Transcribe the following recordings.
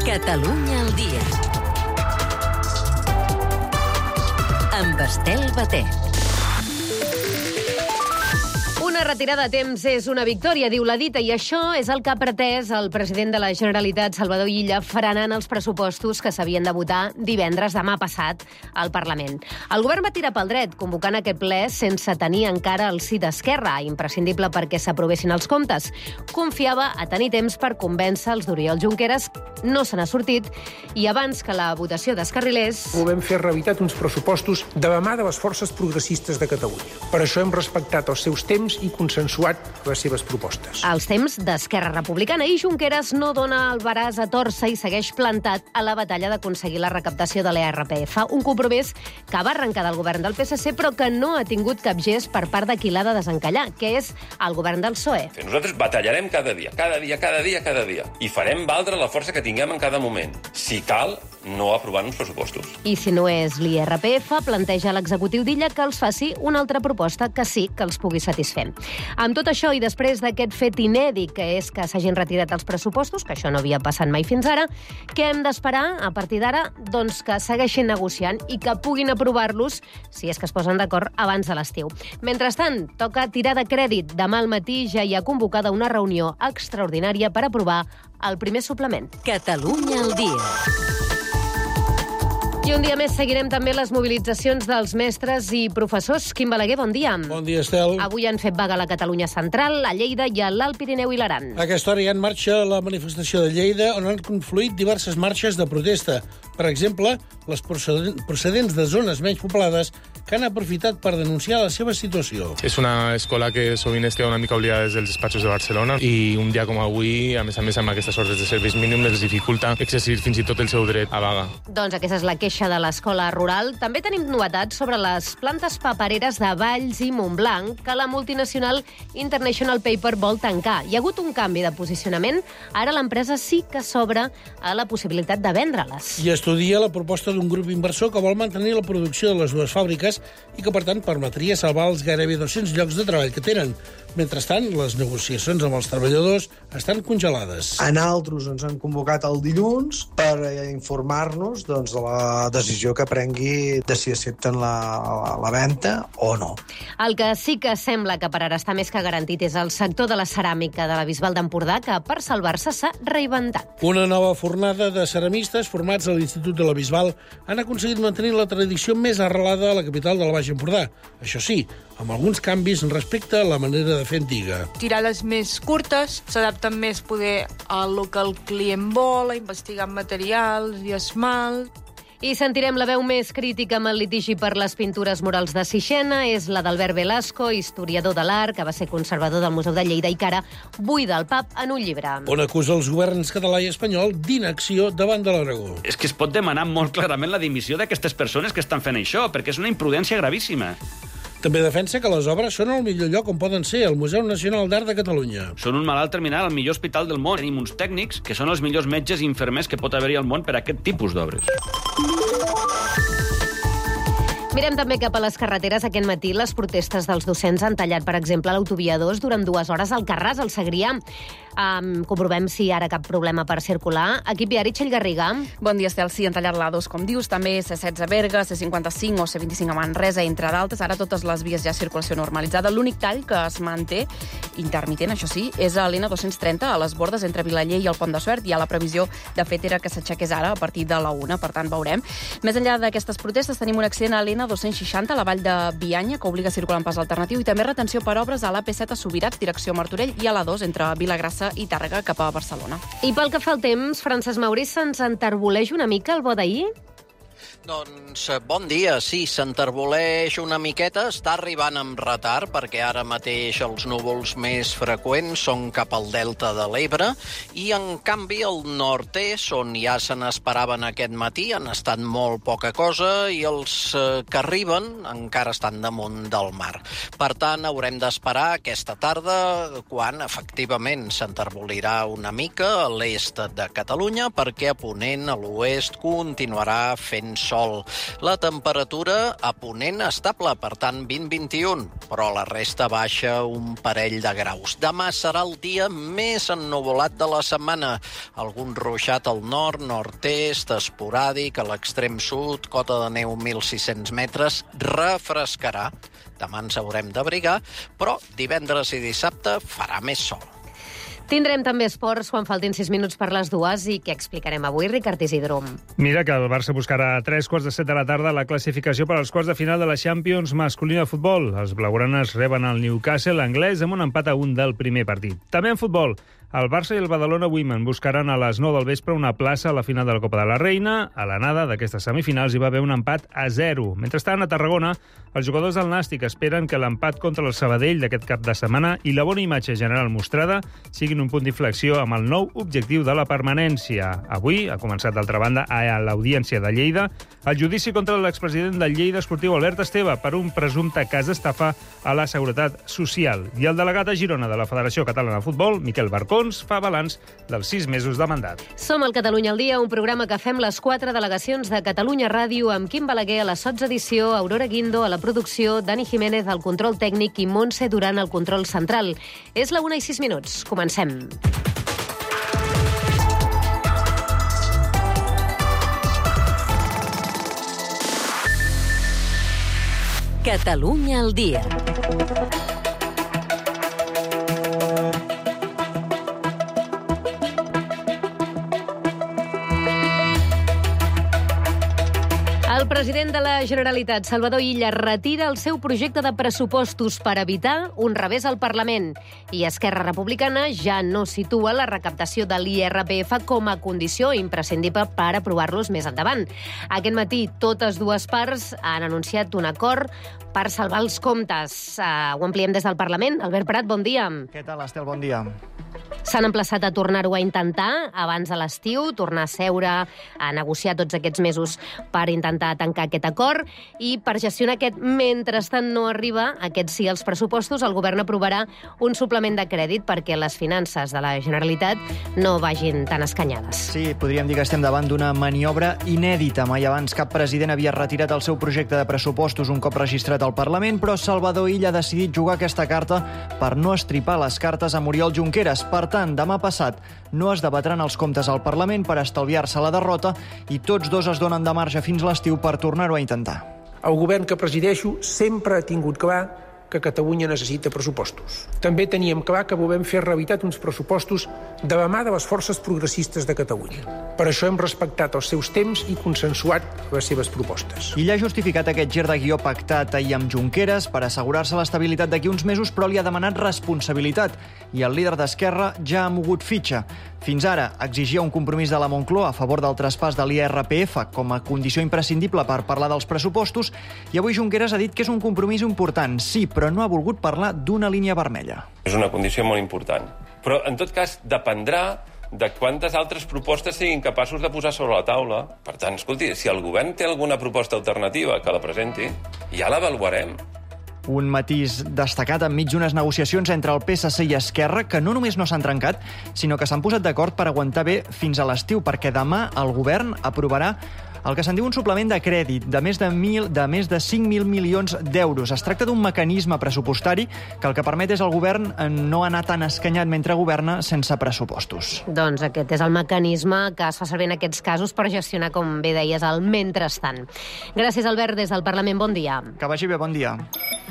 Catalunya al dia. Amb Estel Batet. Una retirada a temps és una victòria, diu la dita, i això és el que ha pretès el president de la Generalitat, Salvador Illa, frenant els pressupostos que s'havien de votar divendres, demà passat, al Parlament. El govern va tirar pel dret, convocant aquest ple sense tenir encara el sí d'Esquerra, imprescindible perquè s'aprovessin els comptes. Confiava a tenir temps per convèncer els d'Oriol Junqueras, no se n'ha sortit, i abans que la votació descarrilés... Volem fer realitat uns pressupostos de la mà de les forces progressistes de Catalunya. Per això hem respectat els seus temps i consensuat les seves propostes. Els temps d'Esquerra Republicana, i Junqueras no dona el braç a tòrcer i segueix plantat a la batalla d'aconseguir la recaptació de l'IRPF. Un compromís que va arrencar del govern del PSC, però que no ha tingut cap gest per part de qui l'ha de desencallar, que és el govern del PSOE. Nosaltres batallarem cada dia. I farem valdre la força que tinguem en cada moment. Si cal, no aprovant uns pressupostos. I si no és l'IRPF, planteja l'executiu d'Illa que els faci una altra proposta que sí que els pugui satisfer. Amb tot això, i després d'aquest fet inèdit, que és que s'hagin retirat els pressupostos, que això no havia passat mai fins ara, què hem d'esperar a partir d'ara? Doncs que segueixin negociant i que puguin aprovar-los, si és que es posen d'acord, abans de l'estiu. Mentrestant, toca tirar de crèdit. Demà al matí ja hi ha convocada una reunió extraordinària per aprovar el primer suplement. Catalunya al dia. I un dia més seguirem també les mobilitzacions dels mestres i professors. Quim Balaguer, bon dia. Bon dia, Estel. Avui han fet vaga a la Catalunya Central, a Lleida i a l'Alt Pirineu i l'Aran. A aquesta hora hi ha en marxa la manifestació de Lleida, on han confluït diverses marxes de protesta. Per exemple, les procedents de zones menys poblades que han aprofitat per denunciar la seva situació. És una escola que sovint es queda una mica oblidada des dels despatxos de Barcelona i un dia com avui, a més amb aquestes ordres de serveis mínims, els dificulta exercir fins i tot el seu dret a vaga. Doncs aquesta és la queixa de l'escola rural. També tenim novetats sobre les plantes papereres de Valls i Montblanc que la multinacional International Paper vol tancar. Hi ha hagut un canvi de posicionament. Ara l'empresa sí que s'obre a la possibilitat de vendre-les. I estudia la proposta d'un grup inversor que vol mantenir la producció de les dues fàbriques i que, per tant, permetria salvar els gairebé 200 llocs de treball que tenen. Mentrestant, les negociacions amb els treballadors estan congelades. A nosaltres ens han convocat el dilluns per informar-nos de la decisió que prengui de si accepten la venda o no. El que sí que sembla que per ara està més que garantit és el sector de la ceràmica de la Bisbal d'Empordà, que per salvar-se s'ha reinventat. Una nova fornada de ceramistes formats a l'Institut de la Bisbal han aconseguit mantenir la tradició més arrelada a la capital del Baix Empordà. Això sí, amb alguns canvis respecte a la manera de fer antiga. Tirades més curtes, s'adapten més poder al que el client vol, a investigar materials i esmalt. I sentirem la veu més crítica amb el litigi per les pintures murals de Sixena. És la d'Albert Velasco, historiador de l'art, que va ser conservador del Museu de Lleida i que ara buida el pub en un llibre. On acusa els governs català i espanyol d'inacció davant de l'Aragó. És que es pot demanar molt clarament la dimissió d'aquestes persones que estan fent això, perquè és una imprudència gravíssima. També defensa que les obres són el millor lloc on poden ser, el Museu Nacional d'Art de Catalunya. Són un malalt terminal al millor hospital del món. Tenim uns tècnics que són els millors metges i infermers que pot haver-hi al món per a aquest tipus d'obres. Mirem també cap a les carreteres. Aquest matí les protestes dels docents han tallat, per exemple, l'autovia 2 durant 2 hores al Carràs, al Segrià. Comprovem si hi ha ara cap problema per circular. Equip viari, Txell Garriga. Bon dia, Estel. Sí, han tallat l'A2, com dius, també C16 a Berga, C55 o C25 a Manresa, entre d'altres. Ara totes les vies ja circulació normalitzada. L'únic tall que es manté, intermitent, això sí, és a l'N230, a les bordes entre Vilaller i el Pont de Suert. Hi ha la previsió, de fet, era que s'aixequés ara a partir de la 1, per tant, veurem. Més enllà d'aquestes protestes, tenim un accident a l'N260, a la vall de Bianya, que obliga a circular en pas alternatiu, i també retenció per obres a l'AP7 a Subirats, direcció Martorell, i a l'A2 entre Vilagrassa i Tàrrega cap a Barcelona. I pel que fa al temps, Francesc Maurici, se'ns enterboleix una mica el bo d'ahir? Doncs bon dia, sí, s'enterboleix una miqueta, està arribant amb retard perquè ara mateix els núvols més freqüents són cap al delta de l'Ebre i en canvi al nord-est, on ja se n'esperaven aquest matí, han estat molt poca cosa i els que arriben encara estan damunt del mar. Per tant, haurem d'esperar aquesta tarda quan efectivament s'enterbolirà una mica a l'est de Catalunya perquè a ponent, a l'oest, continuarà fent sol. La temperatura a ponent estable, per tant 20-21, però la resta baixa un parell de graus. Demà serà el dia més ennuvolat de la setmana. Algun ruixat al nord, nord-est, esporàdic, a l'extrem sud, cota de neu 1.600 metres, refrescarà. Demà ens haurem d'abrigar, però divendres i dissabte farà més sol. Tindrem també esports quan faltin 6 minuts per les 2 i què explicarem avui, Ricard Isidro? Mira que el Barça buscarà a 3:15 de la tarda la classificació per als quarts de final de la Champions masculina de futbol. Els blaugranes reben el Newcastle anglès amb un empat a 1 del primer partit. També en futbol, el Barça i el Badalona Women buscaran a les 9 del vespre una plaça a la final de la Copa de la Reina. A l'anada d'aquestes semifinals hi va haver un empat a 0. Mentrestant, a Tarragona, els jugadors del Nàstic esperen que l'empat contra el Sabadell d'aquest cap de setmana i la bona imatge general mostrada siguin un punt d'inflexió amb el nou objectiu de la permanència. Avui ha començat, d'altra banda, a l'Audiència de Lleida el judici contra l'expresident del Lleida Esportiu, Albert Esteve, per un presumpte cas d'estafa a la Seguretat Social. I el delegat a Girona de la Federació Catalana de Futbol, Miquel Barcons, fa balanç dels 6 mesos de mandat. Som al Catalunya al dia, un programa que fem les 4 delegacions de Catalunya Ràdio amb Quim Balaguer a la sotsedició, Aurora Guindo a la producció, Dani Jiménez al control tècnic i Montse Duran al control central. És la 1:06. Comencem. Catalunya al dia. El president de la Generalitat, Salvador Illa, retira el seu projecte de pressupostos per evitar un revés al Parlament. I Esquerra Republicana ja no situa la recaptació de l'IRPF com a condició imprescindible per aprovar-los més endavant. Aquest matí, totes dues parts han anunciat un acord per salvar els comptes. Ho ampliem des del Parlament. Albert Prat, bon dia. Què tal, Estel? Bon dia. S'han emplaçat a tornar-ho a intentar abans de l'estiu, tornar a seure, a negociar tots aquests mesos per intentar tancar aquest acord i per gestionar aquest mentrestant no arriba, aquest sí als pressupostos, el govern aprovarà un suplement de crèdit perquè les finances de la Generalitat no vagin tan escanyades. Sí, podríem dir que estem davant d'una maniobra inèdita. Mai abans cap president havia retirat el seu projecte de pressupostos un cop registrat al Parlament, però Salvador Illa ha decidit jugar aquesta carta per no estripar les cartes a Oriol Junqueras. Per tant, demà passat no es debatran els comptes al Parlament per estalviar-se la derrota i tots dos es donen de marge fins l'estiu per tornar-ho a intentar. El govern que presideixo sempre ha tingut clar que Catalunya necessita pressupostos. També teníem clar que volem fer realitat uns pressupostos de la mà de les forces progressistes de Catalunya. Per això hem respectat els seus temps i consensuat les seves propostes. Illa ha justificat aquest gir de guió pactat ahir amb Junqueras per assegurar-se l'estabilitat d'aquí uns mesos, però li ha demanat responsabilitat. I el líder d'Esquerra ja ha mogut fitxa. Fins ara exigia un compromís de la Moncloa a favor del traspàs de l'IRPF com a condició imprescindible per parlar dels pressupostos i avui Junqueras ha dit que és un compromís important, sí, però no ha volgut parlar d'una línia vermella. És una condició molt important. Però, en tot cas, dependrà de quantes altres propostes siguin capaços de posar sobre la taula. Per tant, escolti, si el govern té alguna proposta alternativa que la presenti, ja l'avaluarem. Un matís destacat enmig d'unes negociacions entre el PSC i Esquerra que no només no s'han trencat, sinó que s'han posat d'acord per aguantar bé fins a l'estiu, perquè demà el govern aprovarà el que se'n diu un suplement de crèdit de més de 5.000 milions d'euros. Es tracta d'un mecanisme pressupostari que el que permet és al govern no anar tan escanyat mentre governa sense pressupostos. Doncs aquest és el mecanisme que es fa servir en aquests casos per gestionar, com bé deies, el mentrestant. Gràcies, Albert, des del Parlament. Bon dia. Que vagi bé, bon dia.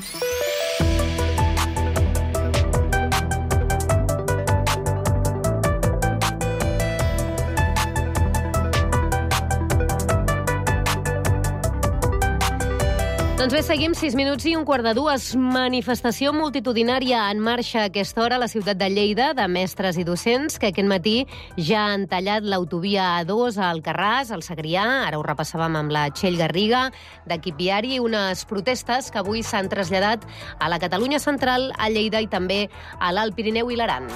Doncs bé, seguim 6 minuts i un quart de 2. Manifestació multitudinària en marxa a aquesta hora a la ciutat de Lleida, de mestres i docents, que aquest matí ja han tallat l'autovia A2 a Alcarràs, al Segrià, ara ho repassàvem amb la Txell Garriga, d'equip viari, unes protestes que avui s'han traslladat a la Catalunya central, a Lleida i també a l'Alt Pirineu i l'Aran.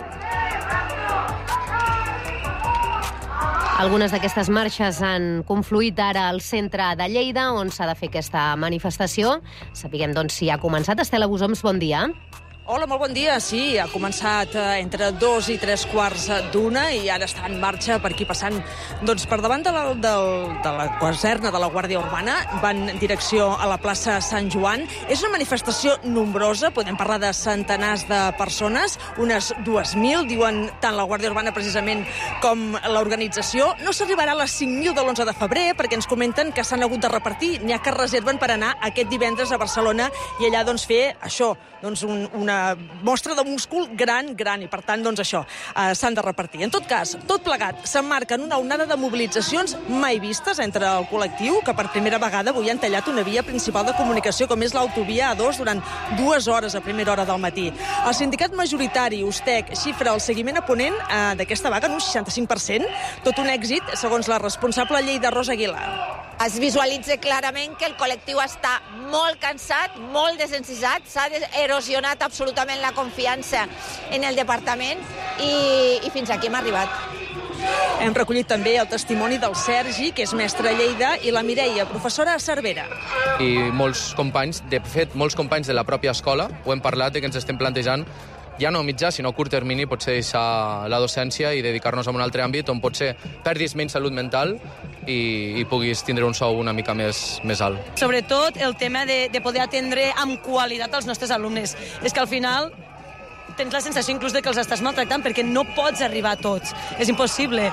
Algunes d'aquestes marxes han confluït ara al centre de Lleida, on s'ha de fer aquesta manifestació. Sapiguem, doncs, si ha començat. Estela Busoms, bon dia. Hola, molt bon dia. Sí, ha començat entre 2 i 3 quarts d'una i ara està en marxa per aquí passant per davant de la caserna de la Guàrdia Urbana. Van en direcció a la plaça Sant Joan. És una manifestació nombrosa, podem parlar de centenars de persones, unes 2.000, diuen tant la Guàrdia Urbana precisament com l'organització. No s'arribarà a les 5.000 de l'11 de febrer perquè ens comenten que s'han hagut de repartir. N'hi ha que reserven per anar aquest divendres a Barcelona i allà fer això, una mostra de múscul gran, i per tant, això, s'han de repartir. En tot cas, tot plegat s'emmarca en una onada de mobilitzacions mai vistes entre el col·lectiu, que per primera vegada avui han tallat una via principal de comunicació, com és l'autovia A2, durant 2 hores a primera hora del matí. El sindicat majoritari, USTEC, xifra el seguiment a Ponent d'aquesta vaga en un 65%, tot un èxit, segons la responsable Lleida, Rosa Aguilar. Es visualitza clarament que el col·lectiu està molt cansat, molt desencisat, s'ha erosionat absolutament la confiança en el departament i fins aquí hem arribat. Hem recollit també el testimoni del Sergi, que és mestre a Lleida, i la Mireia, professora a Cervera. I molts companys, de fet, molts companys de la pròpia escola, ho hem parlat, que ens estem plantejant ja no a mitjà, sinó a curt termini, potser deixar la docència i dedicar-nos a un altre àmbit on potser perdis menys salut mental i puguis tindre un sou una mica més alt. Sobretot el tema de poder atendre amb qualitat els nostres alumnes. És que al final tens la sensació inclús de que els estàs maltractant perquè no pots arribar a tots. És impossible.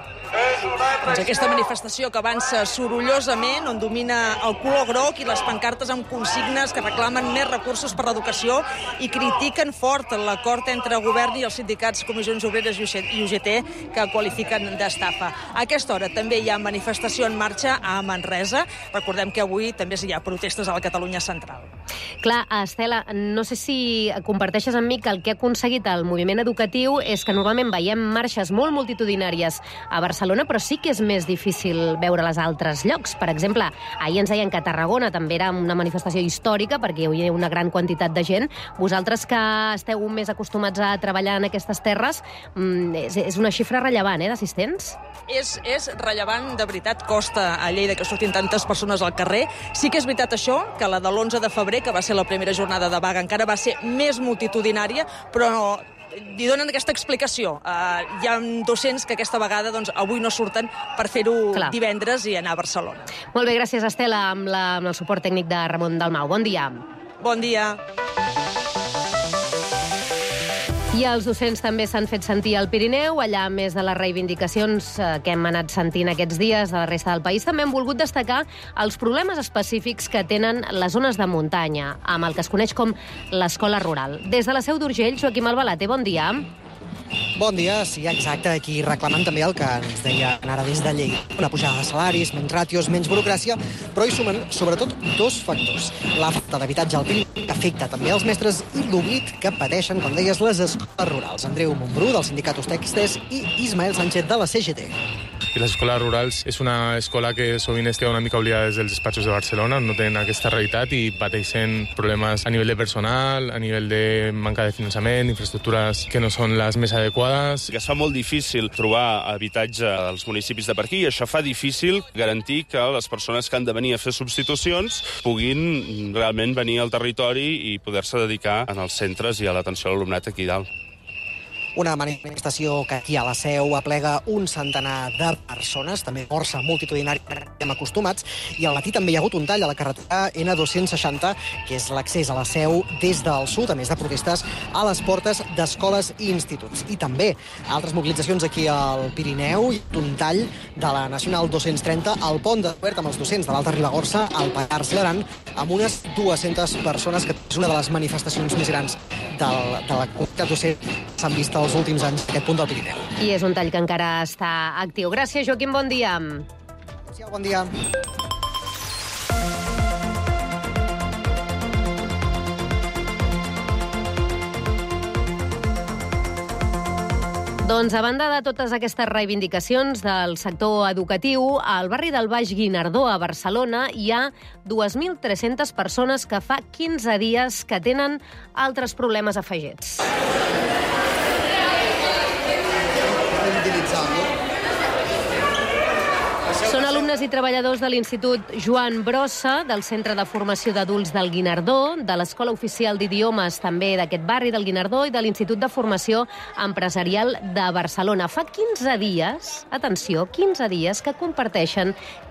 Aquesta manifestació que avança sorollosament, on domina el color groc i les pancartes amb consignes que reclamen més recursos per l'educació i critiquen fort l'acord entre govern i els sindicats Comissions Obreres i UGT, que qualifiquen d'estafa. A aquesta hora també hi ha manifestació en marxa a Manresa. Recordem que avui també hi ha protestes a la Catalunya central. Clar, Estela, no sé si comparteixes amb mi que el que ha aconseguit el moviment educatiu és que normalment veiem marxes molt multitudinàries a Barcelona, però sí que és més difícil veure-les a altres llocs. Per exemple, ahir ens deien que a Tarragona també era una manifestació històrica perquè hi havia una gran quantitat de gent. Vosaltres que esteu més acostumats a treballar en aquestes terres, és una xifra rellevant, d'assistents? És rellevant, de veritat, costa a Lleida que surtin tantes persones al carrer. Sí que és veritat això, que la de l'11 de febrer, que va ser la primera jornada de vaga, encara va ser més multitudinària, però li donen aquesta explicació. Hi ha docents que aquesta vegada avui no surten per fer-ho divendres i anar a Barcelona. Molt bé, gràcies, Estela, amb el suport tècnic de Ramon Dalmau. Bon dia. Bon dia. I els docents també s'han fet sentir al Pirineu. Allà, a més de les reivindicacions que hem anat sentint aquests dies de la resta del país, també hem volgut destacar els problemes específics que tenen les zones de muntanya, amb el que es coneix com l'escola rural. Des de la Seu d'Urgell, Joaquim Albalate, bon dia. Bon dia, sí, exacte. Aquí reclamant també el que ens deia ara des de Lleida. Una pujada de salaris, menys ràtios, menys burocràcia, però hi sumen sobretot 2 factors. La falta d'habitatge al Pirineu, que afecta també els mestres, i l'oblit que pateixen, com deies, les escoles rurals. Andreu Montbrú, del sindicat USTEC, i Ismael Sánchez, de la CGT. I les escoles rurals és una escola que sovint es queda una mica oblidada des dels despatxos de Barcelona, on no tenen aquesta realitat i pateixen problemes a nivell de personal, a nivell de manca de finançament, infraestructures que no són les més adequades. Que es fa molt difícil trobar habitatge als municipis de per aquí i això fa difícil garantir que les persones que han de venir a fer substitucions puguin realment venir al territori i poder-se dedicar als centres i a l'atenció a l'alumnat aquí dalt. Una manifestació que aquí a la Seu aplega un centenar de persones, també força multitudinària, hem acostumats, i al matí també hi ha hagut un tall a la carretera N260, que és l'accés a la Seu des del sud, a més de protestes a les portes d'escoles i instituts. I també altres mobilitzacions aquí al Pirineu, i un tall de la Nacional 230 al pont de Duert amb els docents de l'Alta Ribagorça, al Pallars L'aran, amb unes 200 persones, que és una de les manifestacions més grans de la comunitat docent que s'han vist els últims anys a aquest punt del Pirineu. I és un tall que encara està actiu. Gràcies, Joaquim, bon dia. Bon dia. Doncs, a banda de totes aquestes reivindicacions del sector educatiu, al barri del Baix Guinardó, a Barcelona, hi ha 2.300 persones que fa 15 dies que tenen altres problemes afegits. Són alumnes alumnes i treballadors de l'Institut Joan Brossa, del Centre de Formació d'Adults del Guinardó, de l'Escola Oficial d'Idiomes també d'aquest barri del Guinardó i de l'Institut de Formació Empresarial de Barcelona. Fa 15 dies, atenció, 15 dies que comparteixen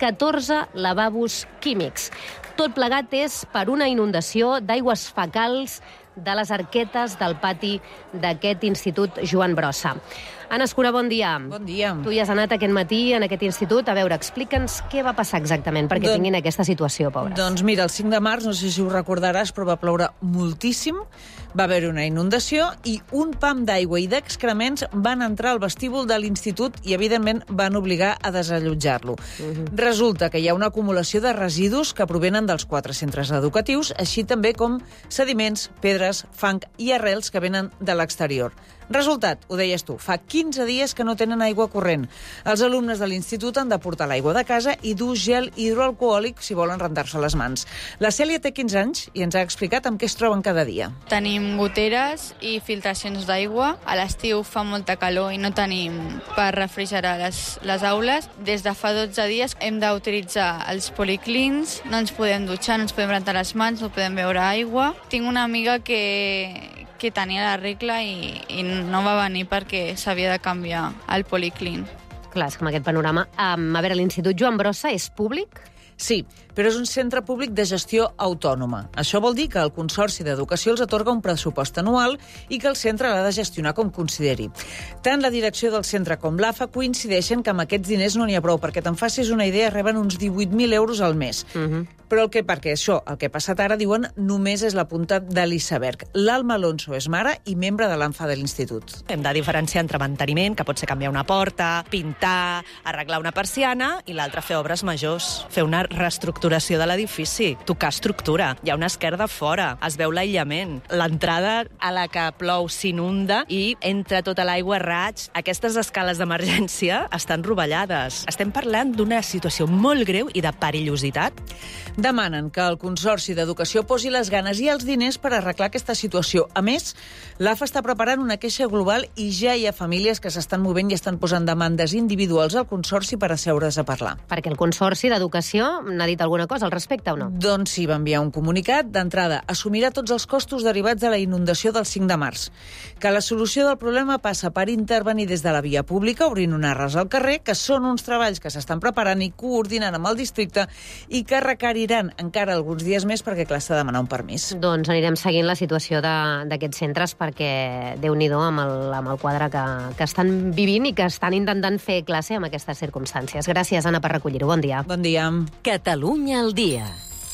14 lavabos químics. Tot plegat és per una inundació d'aigües fecals de les arquetes del pati d'aquest Institut Joan Brossa. Anna Escura, bon dia. Bon dia. Tu hi has anat aquest matí en aquest institut. A veure, explica'ns què va passar exactament perquè tinguin aquesta situació, pobres. Doncs mira, el 5 de març, no sé si ho recordaràs, però va ploure moltíssim, va haver una inundació i un pam d'aigua i d'excrements van entrar al vestíbul de l'institut i, evidentment, van obligar a desallotjar-lo. Resulta que hi ha una acumulació de residus que provenen dels 4 centres educatius, així també com sediments, pedres, fang i arrels que venen de l'exterior. Resultat, ho deies tu, fa 15 dies que no tenen aigua corrent. Els alumnes de l'institut han de portar l'aigua de casa i dur gel hidroalcohòlic si volen rentar-se les mans. La Cèlia té 15 anys i ens ha explicat amb què es troben cada dia. Tenim goteres i filtracions d'aigua. A l'estiu fa molta calor i no tenim per refrigerar les aules. Des de fa 12 dies hem d'utilitzar els policlins, no ens podem dutxar, no ens podem rentar les mans, no podem beure aigua. Tinc una amiga que tenia la regla i no va venir perquè s'havia de canviar el policlin. Clar, és que amb aquest panorama... A veure, l'Institut Joan Brossa és públic? Sí, però és un centre públic de gestió autònoma. Això vol dir que el Consorci d'Educació els atorga un pressupost anual i que el centre l'ha de gestionar com consideri. Tant la direcció del centre com l'AFA coincideixen que amb aquests diners no n'hi ha prou. Perquè te'n facis una idea, reben uns 18.000 euros al mes. Però perquè això, el que ha passat ara, diuen, només és la punta de l'iceberg. L'Alma Alonso és mare i membre de l'ANFA de l'institut. Hem de diferenciar entre manteniment, que pot ser canviar una porta, pintar, arreglar una persiana, i l'altre fer obres majors, fer una reestructuració de l'edifici, tocar estructura. Hi ha una esquerda fora, es veu l'aïllament. L'entrada a la que plou s'inunda i entra tota l'aigua a raig. Aquestes escales d'emergència estan rovellades. Estem parlant d'una situació molt greu i de perillositat. Demanen que el Consorci d'Educació posi les ganes i els diners per arreglar aquesta situació. A més, l'AFA està preparant una queixa global i ja hi ha famílies que s'estan movent i estan posant demandes individuals al Consorci per asseure's a parlar. Perquè el Consorci d'Educació n'ha dit alguna cosa al respecte o no? Doncs sí, va enviar un comunicat. D'entrada, assumirà tots els costos derivats de la inundació del 5 de març. Que la solució del problema passa per intervenir des de la via pública, obrint un arràs al carrer, que són uns treballs que s'estan preparant i coordinant amb el districte i que requeriran encara alguns dies més perquè, clar, s'ha de demanar un permís. Doncs anirem seguint la situació d'aquests centres perquè, Déu-n'hi-do, amb el quadre que estan vivint i que estan intentant fer classe amb aquestes circumstàncies. Gràcies, Anna, per recollir-ho. Bon dia. Bon dia. Catalunya al dia.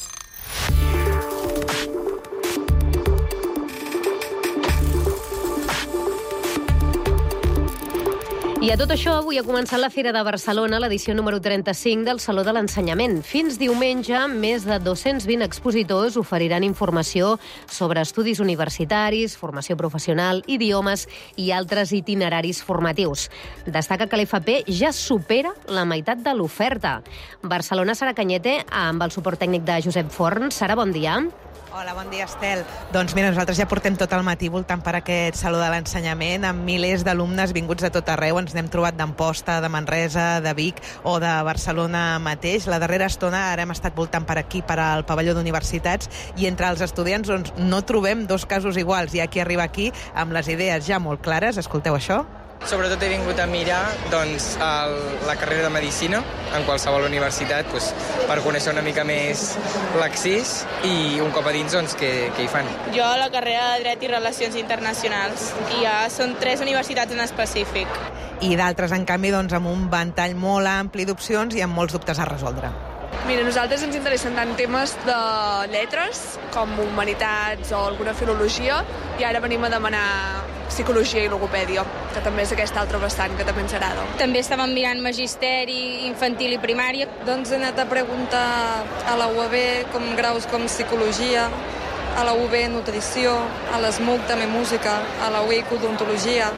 I a tot això, avui ha començat la Fira de Barcelona, l'edició número 35 del Saló de l'Ensenyament. Fins diumenge, més de 220 expositors oferiran informació sobre estudis universitaris, formació professional, idiomes i altres itineraris formatius. Destaca que l'FP ja supera la meitat de l'oferta. Barcelona serà Canyete, amb el suport tècnic de Josep Forn. Sara, bon dia. Hola, bon dia, Estel. Doncs mira, nosaltres ja portem tot el matí voltant per aquest Saló de l'Ensenyament amb milers d'alumnes vinguts de tot arreu. Ens n'hem trobat d'Amposta, de Manresa, de Vic o de Barcelona mateix. La darrera estona ara hem estat voltant per aquí, per al pavelló d'universitats, i entre els estudiants doncs, no trobem dos casos iguals. Hi ha qui arriba aquí amb les idees ja molt clares. Escolteu això. Sobretot he vingut a mirar la carrera de Medicina en qualsevol universitat per conèixer una mica més l'accés i un cop a dins què hi fan. Jo a la carrera de Dret i Relacions Internacionals i ja són 3 universitats en específic. I d'altres, en canvi, amb un ventall molt ampli d'opcions i amb molts dubtes a resoldre. Mira, a nosaltres ens interessen tant temes de lletres com humanitats o alguna filologia i ara venim a demanar psicologia i logopèdia, que també és aquesta altra vessant que també ens agrada. També estàvem mirant magisteri, infantil i primària. Doncs he anat a preguntar a la UAB graus com psicologia, a la UB nutrició, a l'ESMUC també música, a la UIC odontologia.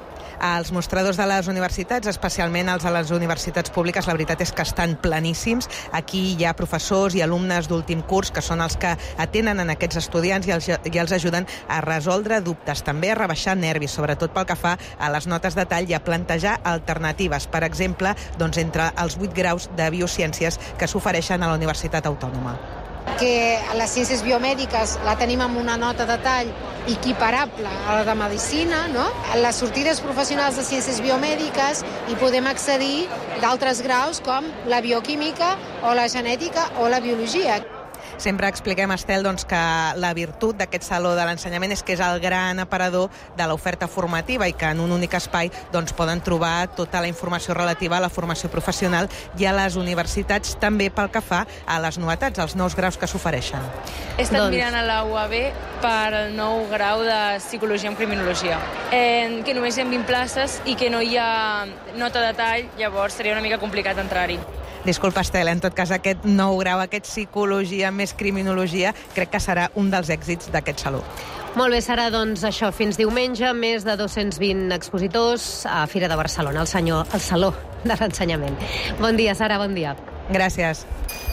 Els mostradors de les universitats, especialment els de les universitats públiques, la veritat és que estan pleníssims. Aquí hi ha professors i alumnes d'últim curs que són els que atenen en aquests estudiants i els ajuden a resoldre dubtes, també a rebaixar nervis, sobretot pel que fa a les notes de tall i a plantejar alternatives. Per exemple, entre els 8 graus de biociències que s'ofereixen a la Universitat Autònoma. Que a les ciències biomèdiques la tenim amb una nota de tall equiparable a la de medicina, no? A les sortides professionals de ciències biomèdiques hi podem accedir d'altres graus com la bioquímica o la genètica o la biologia. Sempre expliquem, Estel, que la virtut d'aquest Saló de l'Ensenyament és que és el gran aparador de l'oferta formativa i que en un únic espai poden trobar tota la informació relativa a la formació professional i a les universitats, també pel que fa a les novetats, als nous graus que s'ofereixen. He estat mirant a la UAB per el nou grau de Psicologia en Criminologia, que només hi ha 20 places i que no hi ha nota de tall, llavors seria una mica complicat entrar-hi. Disculpa, Estel, en tot cas aquest nou grau, aquest Psicologia més Criminologia, crec que serà un dels èxits d'aquest Saló. Molt bé, Sara, això, fins diumenge, més de 220 expositors a Fira de Barcelona, el Saló de l'Ensenyament. Bon dia, Sara, bon dia. Gràcies.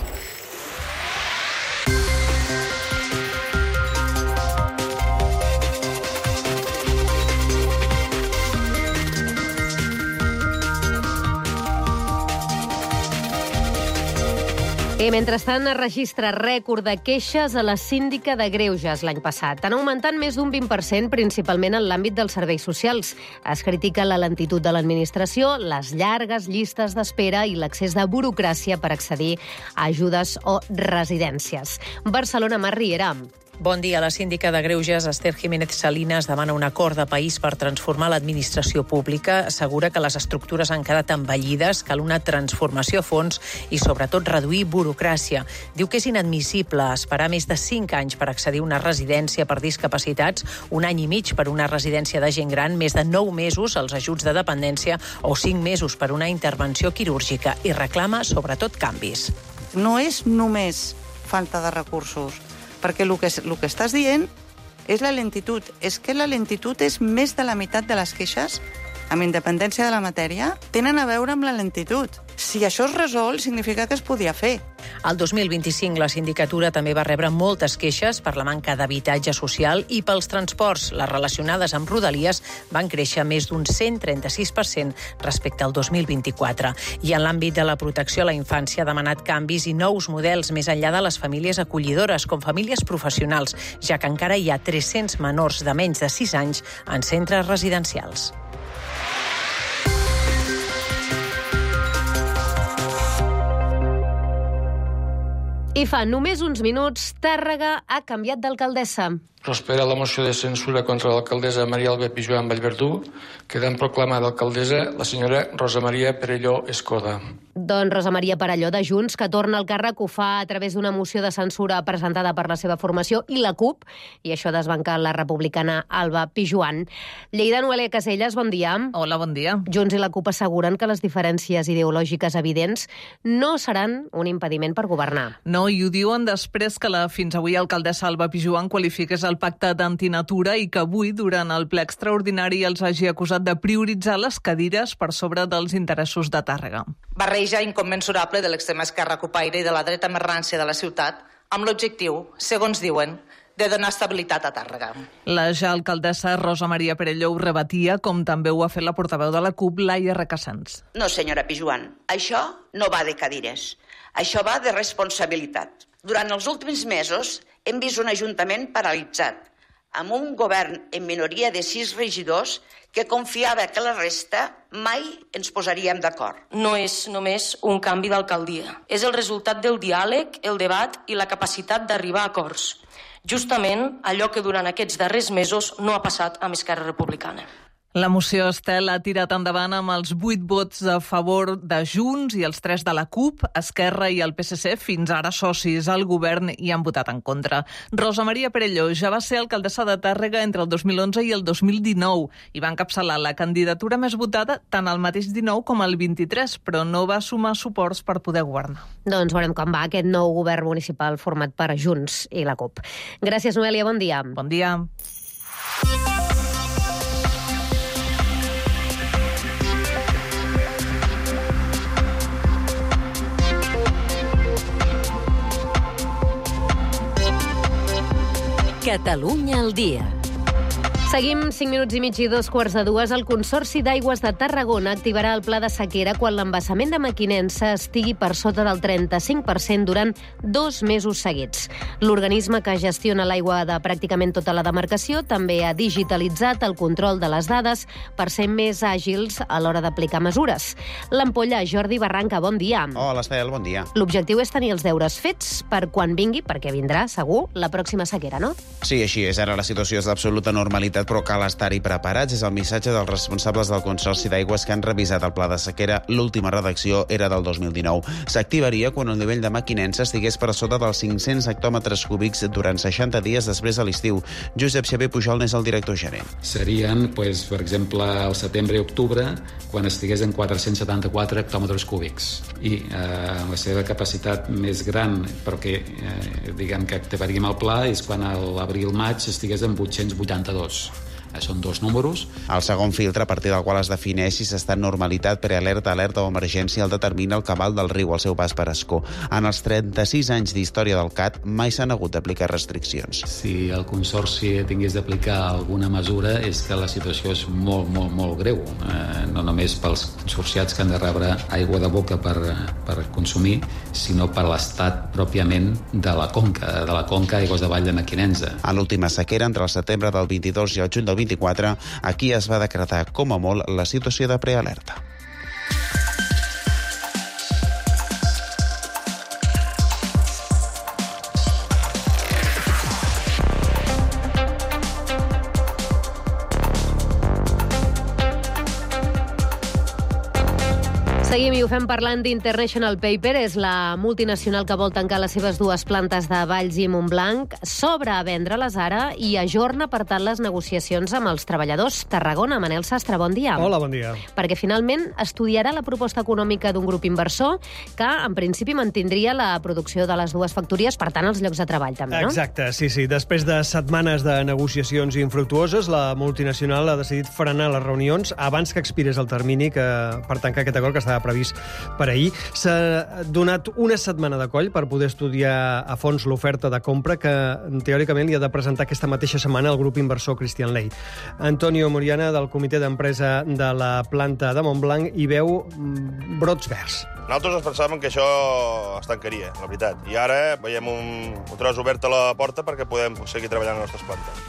I mentrestant es registra rècord de queixes a la síndica de Greuges l'any passat. Han augmentat més d'un 20%, principalment en l'àmbit dels serveis socials. Es critica la lentitud de l'administració, les llargues llistes d'espera i l'accés de burocràcia per accedir a ajudes o residències. Barcelona, Mar Riera. Bon dia. La síndica de Greuges, Esther Jiménez Salinas, demana un acord de país per transformar l'administració pública. Assegura que les estructures han quedat envellides, cal una transformació a fons i, sobretot, reduir burocràcia. Diu que és inadmissible esperar més de 5 anys per accedir a una residència per discapacitats, 1 any i mig per una residència de gent gran, més de 9 mesos als ajuts de dependència o 5 mesos per una intervenció quirúrgica, i reclama, sobretot, canvis. No és només falta de recursos, perquè el que estàs dient és la lentitud. És que la lentitud és més de la meitat de les queixes, amb independència de la matèria, tenen a veure amb la lentitud. Si això es resol, significa que es podia fer. El 2025 la sindicatura també va rebre moltes queixes per la manca d'habitatge social i pels transports. Les relacionades amb Rodalies van créixer més d'un 136% respecte al 2024. I en l'àmbit de la protecció a la infància ha demanat canvis i nous models més enllà de les famílies acollidores, com famílies professionals, ja que encara hi ha 300 menors de menys de 6 anys en centres residencials. I fa només uns minuts, Tàrrega ha canviat d'alcaldessa. Prospera la moció de censura contra l'alcaldessa Maria Albé Pijuan Vallverdú, quedant proclamada alcaldessa la senyora Rosa Maria Perelló Escoda. Doncs Rosa Maria Perelló de Junts, que torna al càrrec, ho fa a través d'una moció de censura presentada per la seva formació i la CUP, i això desbanca la republicana Alba Pijuan. Lleida, Noelia Caselles, bon dia. Hola, bon dia. Junts i la CUP asseguren que les diferències ideològiques evidents no seran un impediment per governar. No, i ho diuen després que la fins avui alcaldessa Alba Pijuan qualifiqués el pacte d'antinatura i que avui, durant el ple extraordinari, els hagi acusat de prioritzar les cadires per sobre dels interessos de Tàrrega. Barreja incommensurable de l'extrema esquerra cupaire i de la dreta més rància de la ciutat, amb l'objectiu, segons diuen, de donar estabilitat a Tàrrega. La ja alcaldessa Rosa Maria Perelló ho rebatia, com també ho ha fet la portaveu de la CUP, Laia Requesens. No, senyora Pijuan, això no va de cadires. Això va de responsabilitat. Durant els últims mesos hem vist un ajuntament paralitzat, amb un govern en minoria de 6 regidors que confiava que la resta mai ens posaríem d'acord. No és només un canvi d'alcaldia. És el resultat del diàleg, el debat i la capacitat d'arribar a acords. Justament allò que durant aquests darrers mesos no ha passat amb Esquerra Republicana. La moció, Estel, ha tirat endavant amb els 8 vots a favor de Junts i els 3 de la CUP, Esquerra i el PSC, fins ara socis al govern, i han votat en contra. Rosa Maria Perelló ja va ser alcaldessa de Tàrrega entre el 2011 i el 2019 i va encapçalar la candidatura més votada tant el mateix 19 com el 23, però no va sumar suports per poder governar. Doncs veurem com va aquest nou govern municipal format per Junts i la CUP. Gràcies, Noelia, bon dia. Bon dia. Catalunya al dia. Seguim 5 minuts i mig i 2:15. El Consorci d'Aigües de Tarragona activarà el pla de sequera quan l'embassament de Mequinensa estigui per sota del 35% durant 2 mesos seguits. L'organisme que gestiona l'aigua de pràcticament tota la demarcació també ha digitalitzat el control de les dades per ser més àgils a l'hora d'aplicar mesures. L'Ampolla, Jordi Barranca, bon dia. Hola, Estel, bon dia. L'objectiu és tenir els deures fets per quan vingui, perquè vindrà, segur, la pròxima sequera, no? Sí, així és. Ara la situació és d'absoluta normalitat, però cal estar-hi preparats. És el missatge dels responsables del Consorci d'Aigües que han revisat el pla de sequera. L'última redacció era del 2019. S'activaria quan el nivell de Mequinensa estigués per sota dels 500 hectòmetres cúbics durant 60 dies després de l'estiu. Josep Xavier Pujol n'és el director gerent. Serien, per exemple, al setembre i octubre, quan estigués en 474 hectòmetres cúbics. I la seva capacitat més gran, perquè diguem que activaríem el pla, és quan a l'abril-maig estigués en 882. Són 2 números. El segon filtre, a partir del qual es defineix si s'està en normalitat, prealerta, alerta o emergència, el determina el cabal del riu al seu pas per Ascó. En els 36 anys d'història del CAT mai s'han hagut d'aplicar restriccions. Si el Consorci tingués d'aplicar alguna mesura és que la situació és molt, molt, molt greu. No només pels consorciats que han de rebre aigua de boca per consumir, sinó per l'estat pròpiament de la conca Aigües de Vall de Mequinensa. A l'última sequera, entre el setembre del 22 i el juny del 24, aquí es va decretar com a molt la situació de prealerta. Seguim i ho fem parlant d'International Paper. És la multinacional que vol tancar les seves 2 plantes de Valls i Montblanc. S'obre a vendre-les ara i ajorna, per tant, les negociacions amb els treballadors. Tarragona, Manel Sastre, bon dia. Hola, bon dia. Perquè finalment estudiarà la proposta econòmica d'un grup inversor que, en principi, mantindria la producció de les 2 factories, per tant, els llocs de treball també, no? Exacte, sí. Després de setmanes de negociacions infructuoses, la multinacional ha decidit frenar les reunions abans que expirés el termini per tancar aquest acord que estava previst per ahir. S'ha donat una setmana de coll per poder estudiar a fons l'oferta de compra que, teòricament, li ha de presentar aquesta mateixa setmana el grup inversor Christian Ley. Antonio Moriana, del comitè d'empresa de la planta de Montblanc, hi veu brots verds. Nosaltres ens pensàvem que això es tancaria, la veritat. I ara veiem un tros obert a la porta perquè podem seguir treballant a les nostres plantes.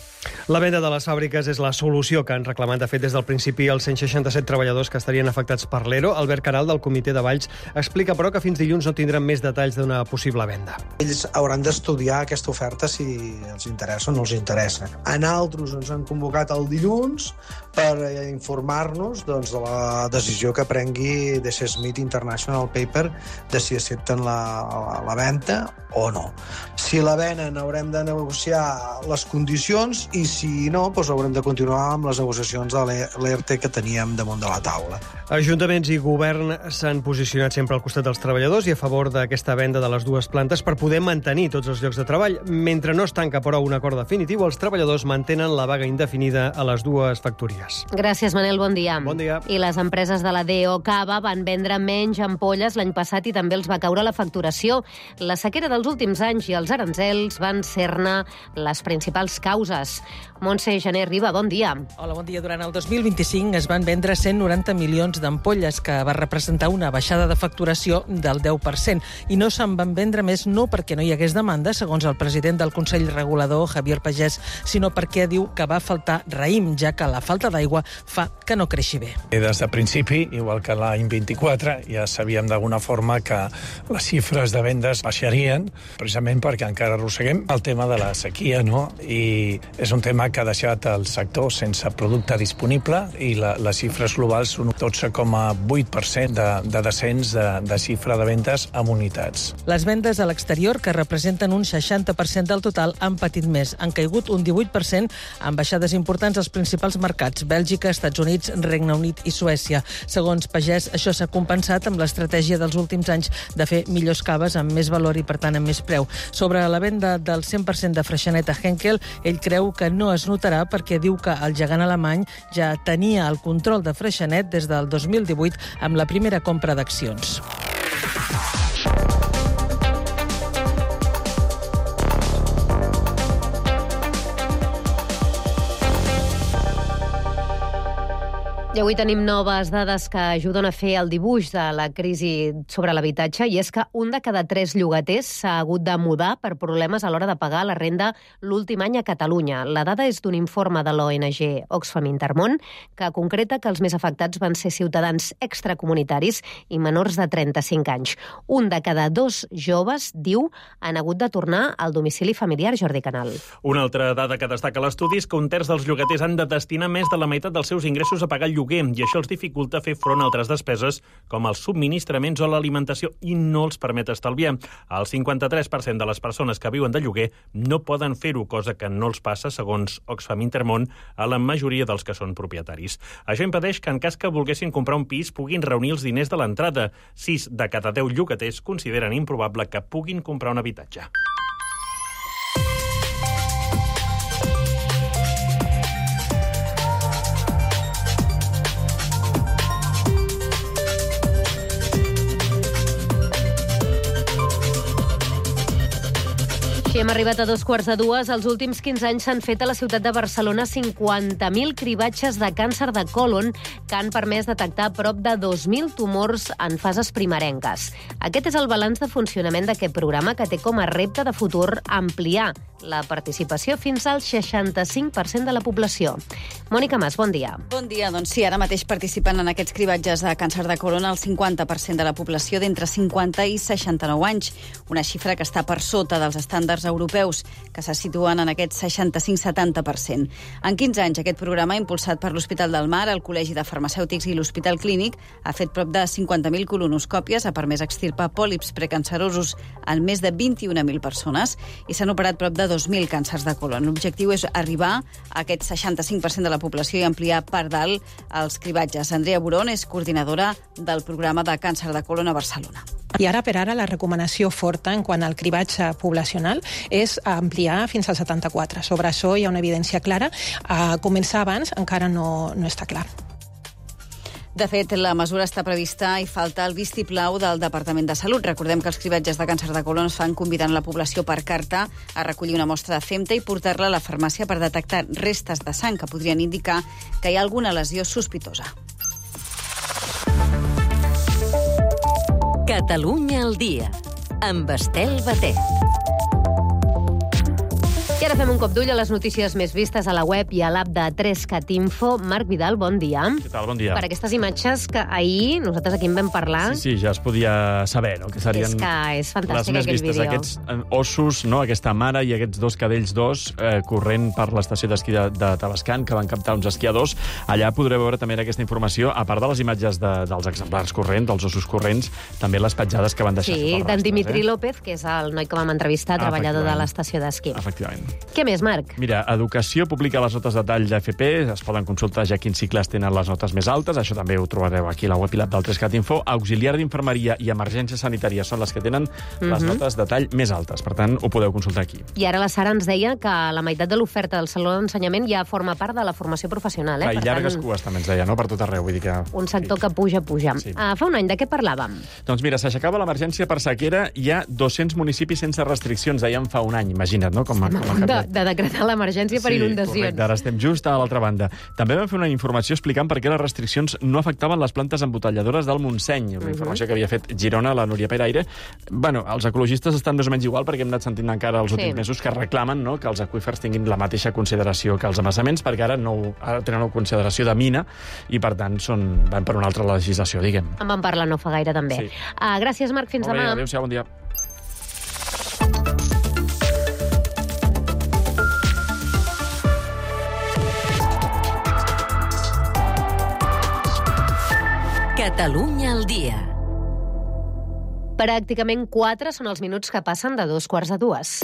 La venda de les fàbriques és la solució que han reclamat, de fet, des del principi els 167 treballadors que estarien afectats per l'ERO. Albert Caral, del comitè de Valls, explica, però, que fins dilluns no tindran més detalls d'una possible venda. Ells hauran d'estudiar aquesta oferta si els interessa o no els interessa. A nosaltres ens han convocat el dilluns per informar-nos de la decisió que prengui DC Smith International Paper de si accepten la venda o no. Si la venen haurem de negociar les condicions i si no, haurem de continuar amb les negociacions de l'ERTE que teníem damunt de la taula. Ajuntaments i govern s'han posicionat sempre al costat dels treballadors i a favor d'aquesta venda de les 2 plantes per poder mantenir tots els llocs de treball. Mentre no es tanca, però, un acord definitiu, els treballadors mantenen la vaga indefinida a les 2 factories. Gràcies, Manel, bon dia. Bon dia. I les empreses de la DO Cava van vendre menys ampolles l'any passat i també els va caure la facturació. La sequera dels últims anys i els aranzels van ser-ne les principals causes. Montse Jané Riba, bon dia. Hola, bon dia. Durant el 2025 es van vendre 190 milions d'ampolles, que va representar una baixada de facturació del 10%. I no se'n van vendre més no perquè no hi hagués demanda, segons el president del Consell Regulador, Javier Pagès, sinó perquè diu que va faltar raïm, ja que la falta d'aigua fa que no creixi bé. Des de principi, igual que l'any 24, ja sabíem d'alguna forma que les xifres de vendes baixarien, precisament perquè encara arrosseguem el tema de la sequia, no? I és un tema que ha deixat el sector sense producte disponible i les xifres globals són un 12,8% de descens de xifra de vendes amb unitats. Les vendes a l'exterior, que representen un 60% del total, han patit més. Han caigut un 18%, amb baixades importants als principals mercats: Bèlgica, Estats Units, Regne Unit i Suècia. Segons Pagès, això s'ha compensat amb l'estratègia dels últims anys de fer millors caves amb més valor i, per tant, amb més preu. Sobre la venda del 100% de Freixenet a Henkel, ell creu que no es notarà perquè diu que el gegant alemany ja tenia el control de Freixenet des del 2018 amb la primera compra d'accions. I avui tenim noves dades que ajuden a fer el dibuix de la crisi sobre l'habitatge, i és que un de cada 3 llogaters s'ha hagut de mudar per problemes a l'hora de pagar la renda l'últim any a Catalunya. La dada és d'un informe de l'ONG Oxfam Intermón, que concreta que els més afectats van ser ciutadans extracomunitaris i menors de 35 anys. Un de cada 2 joves, diu, han hagut de tornar al domicili familiar. Jordi Canal. Una altra dada que destaca l'estudi és que un terç dels llogaters han de destinar més de la meitat dels seus ingressos a pagar el lloguer, i això els dificulta fer front a altres despeses com els subministraments o l'alimentació i no els permet estalviar. El 53% de les persones que viuen de lloguer no poden fer-ho, cosa que no els passa, segons Oxfam Intermón, a la majoria dels que són propietaris. Això impedeix que en cas que volguessin comprar un pis puguin reunir els diners de l'entrada. 6 de cada 10 llogaters consideren improbable que puguin comprar un habitatge. I hem arribat a 2:15. Els últims 15 anys s'han fet a la ciutat de Barcelona 50.000 cribatges de càncer de còlon que han permès detectar prop de 2.000 tumors en fases primerenques. Aquest és el balanç de funcionament d'aquest programa, que té com a repte de futur ampliar la participació fins al 65% de la població. Mònica Mas, bon dia. Bon dia. Doncs sí, ara mateix participen en aquests cribatges de càncer de còlon el 50% de la població d'entre 50 i 69 anys, una xifra que està per sota dels estàndards europeus, que se situen en aquest 65-70%. En 15 anys, aquest programa, impulsat per l'Hospital del Mar, el Col·legi de Farmacèutics i l'Hospital Clínic, ha fet prop de 50.000 colonoscòpies, ha permès extirpar pòlips precancerosos en més de 21.000 persones i s'han operat prop de 2.000 càncers de còlon. L'objectiu és arribar a aquest 65% de la població i ampliar per dalt els cribatges. Andrea Burón és coordinadora del programa de càncer de còlon a Barcelona. I ara per ara la recomanació forta en quant al cribatge poblacional és ampliar fins al 74. Sobre això hi ha una evidència clara. Començar abans encara no està clar. De fet, la mesura està prevista i falta el vistiplau del Departament de Salut. Recordem que els cribatges de càncer de còlon es fan convidant la població per carta a recollir una mostra de femta i portar-la a la farmàcia per detectar restes de sang que podrien indicar que hi ha alguna lesió sospitosa. Catalunya al dia, amb Estel Batet. I ara fem un cop d'ull a les notícies més vistes a la web i a l'app de 3CAT Info. Marc Vidal, bon dia. Què tal? Bon dia. Per aquestes imatges que ahir nosaltres aquí en vam parlar. Sí, ja es podia saber, no? Que serien és que és fantàstic les més vistes, vídeo. aquests ossos, no? Aquesta mare i aquests 2 cadells d'os corrent per l'estació d'esquí de Tavascan, que van captar uns esquiadors. Allà podreu veure també aquesta informació, a part de les imatges dels exemplars corrents, dels ossos corrents, també les petjades que van deixar. Sí, d'en Dimitri López, que és el noi que vam entrevistar, treballador de l'estació d'esquí. Efectivament. Què més, Marc? Mira, Educació publica les notes de tall d'FP, es poden consultar ja quins cicles tenen les notes més altes, això també ho trobareu aquí a la web i l'app del 3CAT Info. Auxiliar d'Infermeria i Emergència Sanitària són les que tenen les notes de tall més altes, per tant, ho podeu consultar aquí. I ara la Sara ens deia que la meitat de l'oferta del Saló d'Ensenyament ja forma part de la formació professional. I llargues cues, també ens deia, no? Per tot arreu, vull dir que... Un sector que puja. Sí. Fa un any, de què parlàvem? Doncs mira, s'aixecava l'emergència per sequera, hi ha 200 municipis sense restriccions, dèiem fa un any, imagina't, no? De decretar l'emergència per inundacions. Correcte, ara estem just a l'altra banda. També vam fer una informació explicant per què les restriccions no afectaven les plantes embotelladores del Montseny, una informació que havia fet Girona, la Núria Peraire. Bueno, els ecologistes estan més o menys igual, perquè hem anat sentint encara els últims mesos que reclamen, no?, que els aqüífers tinguin la mateixa consideració que els embasaments, perquè ara tenen una consideració de mina i, per tant, van per una altra legislació, diguem. En vam parlar no fa gaire, també. Sí. Gràcies, Marc. Fins demà. Adéu-siau, bon dia. Catalunya al dia. Pràcticament 4 són els minuts que passen de 2:15.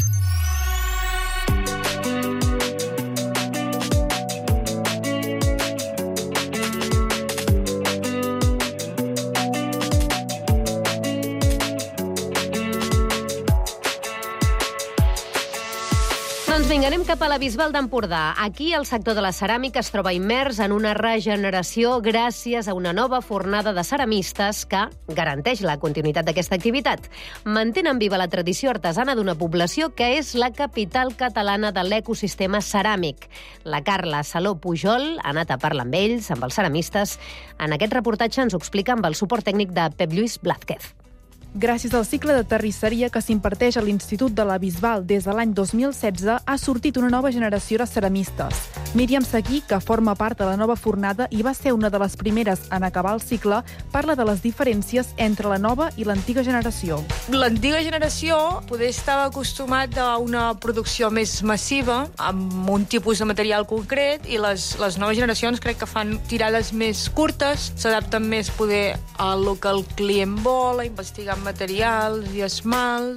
Doncs vinga, Anem cap a la Bisbal d'Empordà. Aquí el sector de la ceràmica es troba immers en una regeneració gràcies a una nova fornada de ceramistes que garanteix la continuïtat d'aquesta activitat. Mantenen viva la tradició artesana d'una població que és la capital catalana de l'ecosistema ceràmic. La Carla Saló Pujol ha anat a parlar amb ells, amb els ceramistes. En aquest reportatge ens ho explica amb el suport tècnic de Pep Lluís Blázquez. Gràcies al cicle de terrisseria que s'imparteix a l'Institut de la Bisbal des de l'any 2016, ha sortit una nova generació de ceramistes. Míriam Seguí, que forma part de la nova fornada i va ser una de les primeres en acabar el cicle, parla de les diferències entre la nova i l'antiga generació. L'antiga generació poder estava acostumat a una producció més massiva, amb un tipus de material concret, i les noves generacions crec que fan tirades més curtes, s'adapten més poder al que el client vol, a investigar materials i esmalt.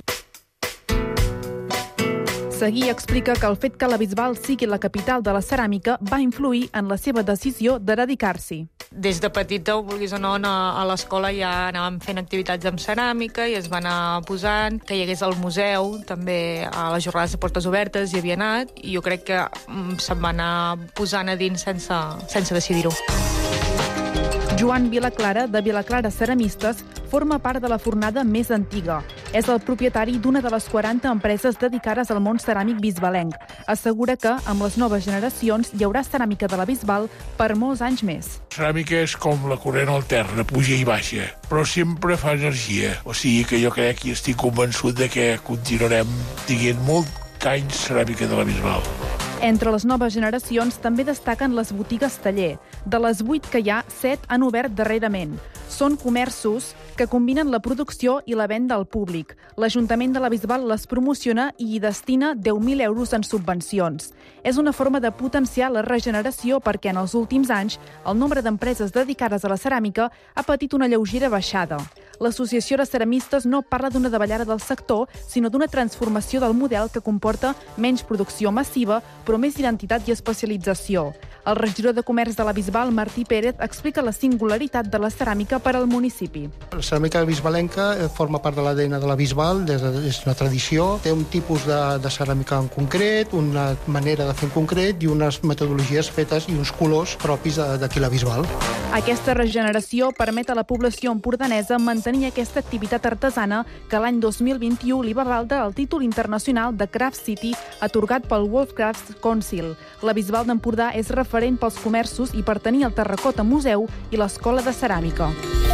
Seguí explica que el fet que la Bisbal sigui la capital de la ceràmica va influir en la seva decisió de dedicar-s'hi. Des de petita, vulguis o no, a l'escola ja anàvem fent activitats amb ceràmica i es va anar posant, que hi hagués al museu, també a les jornades de portes obertes hi havia anat, i jo crec que se'm va anar posant a dins sense decidir-ho. Joan Vilaclara, de Vilaclara Ceramistes, forma part de la fornada més antiga. És el propietari d'una de les 40 empreses dedicades al món ceràmic bisbalenc. Assegura que, amb les noves generacions, hi haurà ceràmica de la Bisbal per molts anys més. Ceràmica és com la corrent alterna, puja i baixa, però sempre fa energia. O sigui que jo crec i estic convençut de que continuarem tenint molts anys ceràmica de la Bisbal. Entre les noves generacions també destaquen les botigues taller. De les 8 que hi ha, 7 han obert darrerament. Són comerços que combinen la producció i la venda al públic. L'Ajuntament de la Bisbal les promociona i hi destina 10.000 euros en subvencions. És una forma de potenciar la regeneració perquè en els últims anys el nombre d'empreses dedicades a la ceràmica ha patit una lleugera baixada. L'Associació de Ceramistes no parla d'una davallada del sector, sinó d'una transformació del model que comporta menys producció massiva, però més identitat i especialització. El regidor de Comerç de la Bisbal, Martí Pérez, explica la singularitat de la ceràmica per al municipi. La ceràmica bisbalenca forma part de l'ADN de la Bisbal, és una tradició, té un tipus de ceràmica en concret, una manera de fer en concret i unes metodologies fetes i uns colors propis d'aquí la Bisbal. Aquesta regeneració permet a la població empordanesa mantenir aquesta activitat artesana que l'any 2021 li va valdre el títol internacional de Craft City atorgat pel World Crafts Council. La Bisbal d'Empordà és referent pels comerços i per tenir el Terracota Museu i l'Escola de Ceràmica.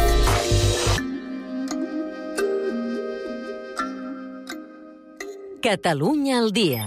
Catalunya al dia.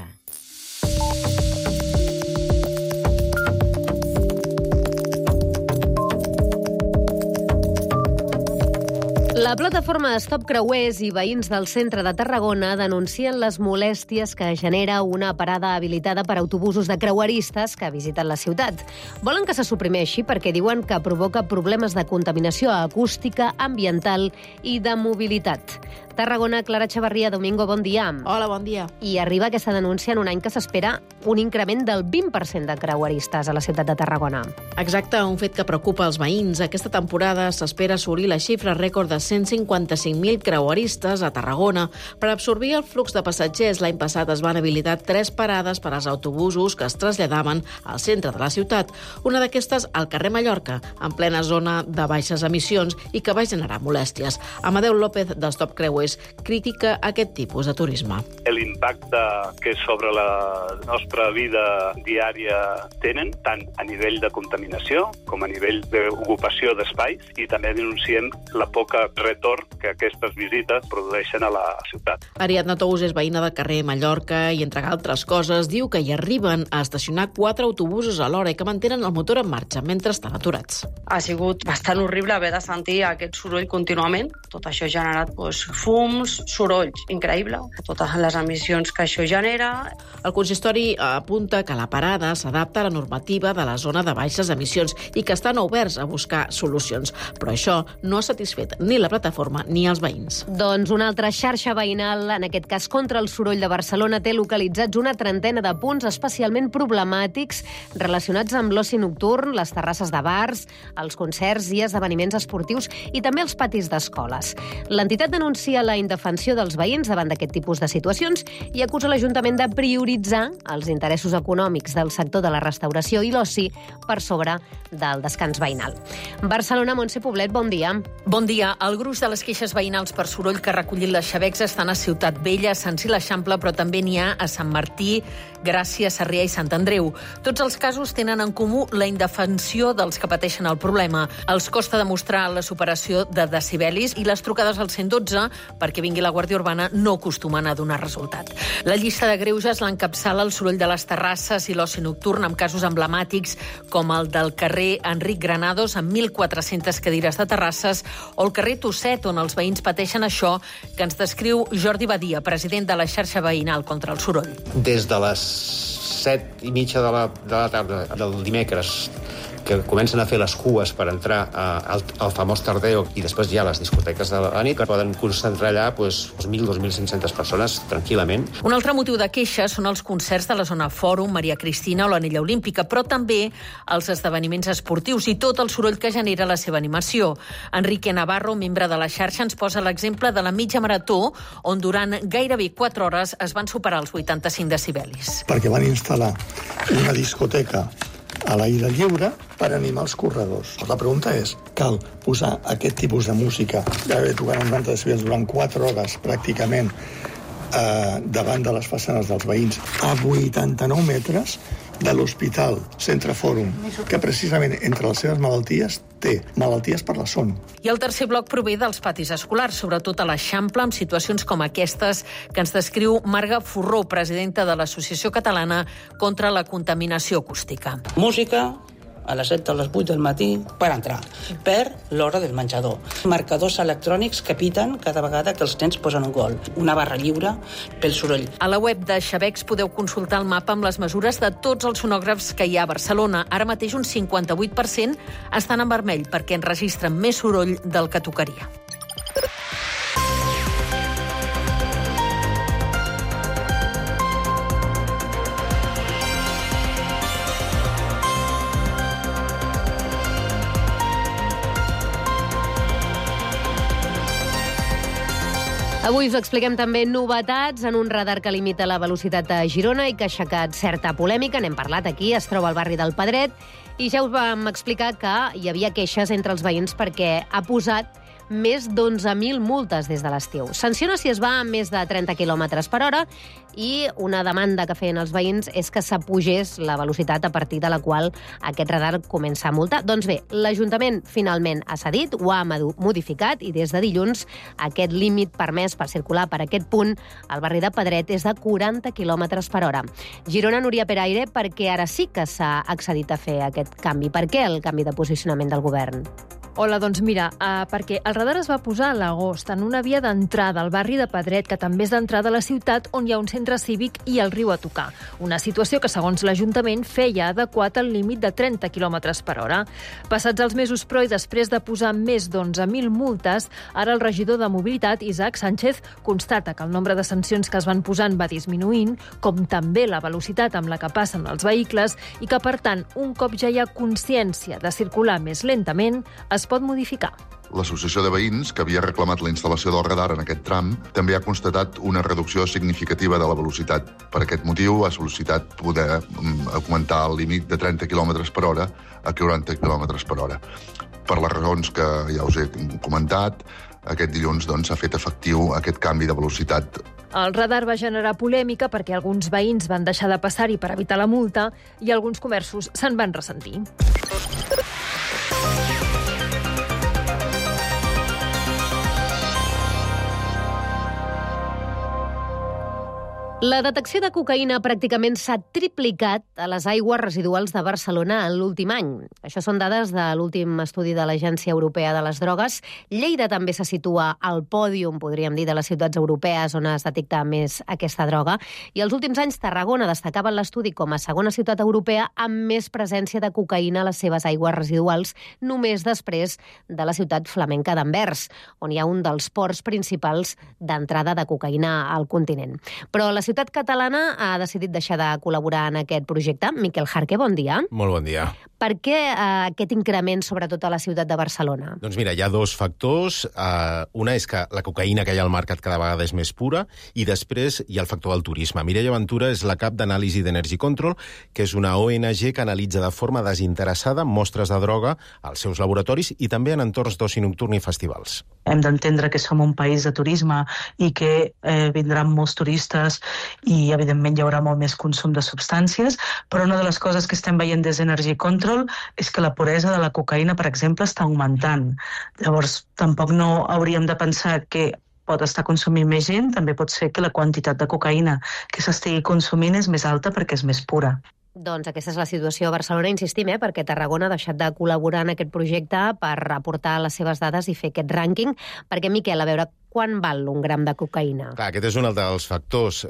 La plataforma Stop Creuers i veïns del centre de Tarragona denuncien les molèsties que genera una parada habilitada per autobusos de creueristes que visiten la ciutat. Volen que se suprimeixi perquè diuen que provoca problemes de contaminació acústica, ambiental i de mobilitat. Tarragona, Clara Chavarria, Domingo, bon dia. Hola, bon dia. I arriba aquesta denúncia en un any que s'espera un increment del 20% de creueristes a la ciutat de Tarragona. Exacte, un fet que preocupa els veïns. Aquesta temporada s'espera assolir la xifra rècord de 155.000 creueristes a Tarragona. Per absorbir el flux de passatgers, l'any passat es van habilitar 3 parades per als autobusos que es traslladaven al centre de la ciutat. Una d'aquestes al carrer Mallorca, en plena zona de baixes emissions i que va generar molèsties. Amadeu López, de Stop Creuers, critica aquest tipus de turisme. L'impacte que sobre la nostra vida diària tenen, tant a nivell de contaminació com a nivell d'ocupació d'espais, i també denunciem la poca retorn que aquestes visites produeixen a la ciutat. Ariadna Tous és veïna del carrer Mallorca i, entre altres coses, diu que hi arriben a estacionar 4 autobusos a l'hora i que mantenen el motor en marxa mentre estan aturats. Ha sigut bastant horrible haver de sentir aquest soroll contínuament. Tot això ha generat fums, sorolls, increïble, totes les emissions que això genera. El consistori apunta que la parada s'adapta a la normativa de la zona de baixes emissions i que estan oberts a buscar solucions. Però això no ha satisfet ni la plataforma ni els veïns. Doncs una altra xarxa veïnal, en aquest cas contra el soroll de Barcelona, té localitzats una trentena de punts especialment problemàtics relacionats amb l'oci nocturn, les terrasses de bars, els concerts i esdeveniments esportius i també els patis d'escoles. L'entitat denuncia la indefensió dels veïns davant d'aquest tipus de situacions i acusa l'Ajuntament de prioritzar els interessos econòmics del sector de la restauració i l'oci per sobre del descans veïnal. Barcelona, Montse Poblet, bon dia. Bon dia. El gruix de les queixes veïnals per soroll que ha recollit les Xabecs estan a Ciutat Vella, Sant Cil l'Eixample, però també n'hi ha a Sant Martí, Gràcia, Sarrià i Sant Andreu. Tots els casos tenen en comú la indefensió dels que pateixen el problema. Els costa demostrar la superació de decibelis i les trucades al 112 perquè vingui la Guàrdia Urbana no acostumen a donar resultat. La llista de greuges l'encapçala el soroll de les terrasses i l'oci nocturn amb casos emblemàtics com el del carrer Enric Granados amb 1.400 cadires de terrasses o el carrer Tosset on els veïns pateixen això que ens descriu Jordi Badia, president de la xarxa veïnal contra el soroll. Des de les 7:30 de la tarda del dimecres que comencen a fer les cues per entrar al famós Tardeo i després ja les discoteques de la nit, que poden concentrar allà 2.000-2.500 persones tranquil·lament. Un altre motiu de queixa són els concerts de la zona Fòrum, Maria Cristina o l'Anella Olímpica, però també els esdeveniments esportius i tot el soroll que genera la seva animació. Enrique Navarro, membre de la xarxa, ens posa l'exemple de la mitja marató, on durant gairebé 4 hores es van superar els 85 decibelis. Perquè van instal·lar una discoteca a l'aire lliure per animar els corredors. La pregunta és, cal posar aquest tipus de música, gairebé tocant uns 90 decibels durant 4 hores pràcticament davant de les façanes dels veïns a 89 metres de l'Hospital Centre Fòrum, que precisament entre les seves malalties té malalties per la son. I el tercer bloc prové dels patis escolars, sobretot a l'Eixample, amb situacions com aquestes que ens descriu Marga Forró, presidenta de l'Associació Catalana contra la Contaminació Acústica. Música a les 7 a les 8 del matí per entrar, per l'hora del menjador. Marcadors electrònics que piten cada vegada que els nens posen un gol. Una barra lliure pel soroll. A la web de Xabecs podeu consultar el mapa amb les mesures de tots els sonògrafs que hi ha a Barcelona. Ara mateix un 58% estan en vermell perquè enregistren més soroll del que tocaria. Avui us expliquem també novetats en un radar que limita la velocitat a Girona i que ha aixecat certa polèmica. N'hem parlat aquí, es troba al barri del Pedret, i ja us vam explicar que hi havia queixes entre els veïns perquè ha posat més d'11.000 multes des de l'estiu. Sanciona si es va a més de 30 km per hora i una demanda que feien els veïns és que s'apugés la velocitat a partir de la qual aquest radar comença a multar. Doncs bé, l'Ajuntament finalment ha cedit, ho ha modificat i des de dilluns aquest límit permès per circular per aquest punt al barri de Pedret és de 40 km per hora. Girona, Núria Peraire, perquè ara sí que s'ha accedit a fer aquest canvi. Per què el canvi de posicionament del govern? Hola, doncs mira, perquè el radar es va posar a l'agost en una via d'entrada al barri de Pedret, que també és d'entrada a la ciutat, on hi ha un centre cívic i el riu a tocar. Una situació que, segons l'Ajuntament, feia adequat al límit de 30 km per hora. Passats els mesos, però, i després de posar més d'11.000 multes, ara el regidor de Mobilitat, Isaac Sánchez, constata que el nombre de sancions que es van posant va disminuint, com també la velocitat amb la que passen els vehicles, i que, per tant, un cop ja hi ha consciència de circular més lentament, es pot modificar. L'Associació de Veïns, que havia reclamat la instal·lació del radar en aquest tram, també ha constatat una reducció significativa de la velocitat. Per aquest motiu ha sol·licitat poder augmentar el límit de 30 km per hora a 40 km per hora. Per les raons que ja us he comentat, aquest dilluns s'ha fet efectiu aquest canvi de velocitat. El radar va generar polèmica perquè alguns veïns van deixar de passar-hi per evitar la multa i alguns comerços se'n van ressentir. La detecció de cocaïna pràcticament s'ha triplicat a les aigües residuals de Barcelona en l'últim any. Això són dades de l'últim estudi de l'Agència Europea de les Drogues. Lleida també se situa al pòdium, podríem dir, de les ciutats europees on es detecta més aquesta droga. I els últims anys Tarragona destacava en l'estudi com a segona ciutat europea amb més presència de cocaïna a les seves aigües residuals, només després de la ciutat flamenca d'Anvers, on hi ha un dels ports principals d'entrada de cocaïna al continent. Però la ciutat catalana ha decidit deixar de col·laborar en aquest projecte. Miquel Jarque, bon dia. Molt bon dia. Per què aquest increment, sobretot a la ciutat de Barcelona? Doncs mira, hi ha dos factors. Una és que la cocaïna que hi ha al mercat cada vegada és més pura, i després hi ha el factor del turisme. Mireia Ventura és la cap d'anàlisi d'Energy Control, que és una ONG que analitza de forma desinteressada mostres de droga als seus laboratoris i també en entorns d'oci nocturn i festivals. Hem d'entendre que som un país de turisme i que vindran molts turistes i, evidentment, hi haurà molt més consum de substàncies, però una de les coses que estem veient des d'Energy Control és que la puresa de la cocaïna, per exemple, està augmentant. Llavors, tampoc no hauríem de pensar que pot estar consumint més gent, també pot ser que la quantitat de cocaïna que s'estigui consumint és més alta perquè és més pura. Doncs aquesta és la situació a Barcelona, insistim, perquè Tarragona ha deixat de col·laborar en aquest projecte per aportar les seves dades i fer aquest rànquing, perquè, Miquel, a veure, quan val un gram de cocaïna? Clar, aquest és un altre dels factors.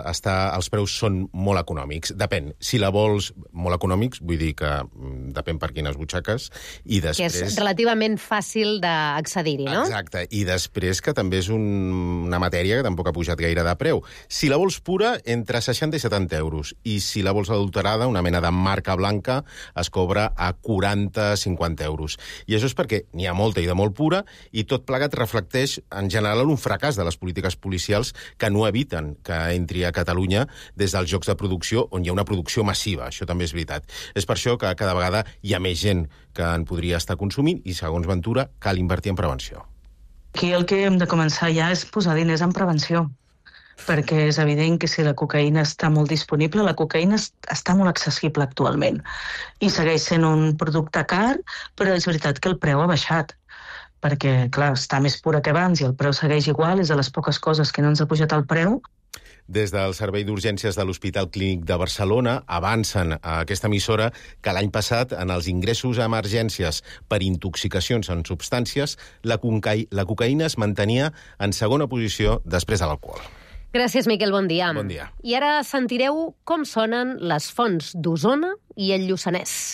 Els preus són molt econòmics. Depèn. Si la vols molt econòmics, vull dir que depèn per quines butxaques, i després... Que és relativament fàcil d'accedir-hi, no? Exacte. I després que també és una matèria que tampoc ha pujat gaire de preu. Si la vols pura, entre 60 i 70 euros. I si la vols adulterada, una mena de marca blanca, es cobra a 40-50 euros. I això és perquè n'hi ha molta i de molt pura, i tot plegat reflecteix, en general, un fracàs de les polítiques policials que no eviten que entri a Catalunya des dels llocs de producció on hi ha una producció massiva. Això també és veritat. És per això que cada vegada hi ha més gent que en podria estar consumint i, segons Ventura, cal invertir en prevenció. Aquí el que hem de començar ja és posar diners en prevenció, perquè és evident que si la cocaïna està molt disponible, la cocaïna està molt accessible actualment i segueix sent un producte car, però és veritat que el preu ha baixat, perquè, clar, està més pura que abans i el preu segueix igual, és de les poques coses que no ens ha pujat el preu. Des del Servei d'Urgències de l'Hospital Clínic de Barcelona avancen a aquesta emissora que l'any passat, en els ingressos a emergències per intoxicacions en substàncies, la cocaïna es mantenia en segona posició després de l'alcohol. Gràcies, Miquel, bon dia. Bon dia. I ara sentireu com sonen les fonts d'Osona i el Lluçanès.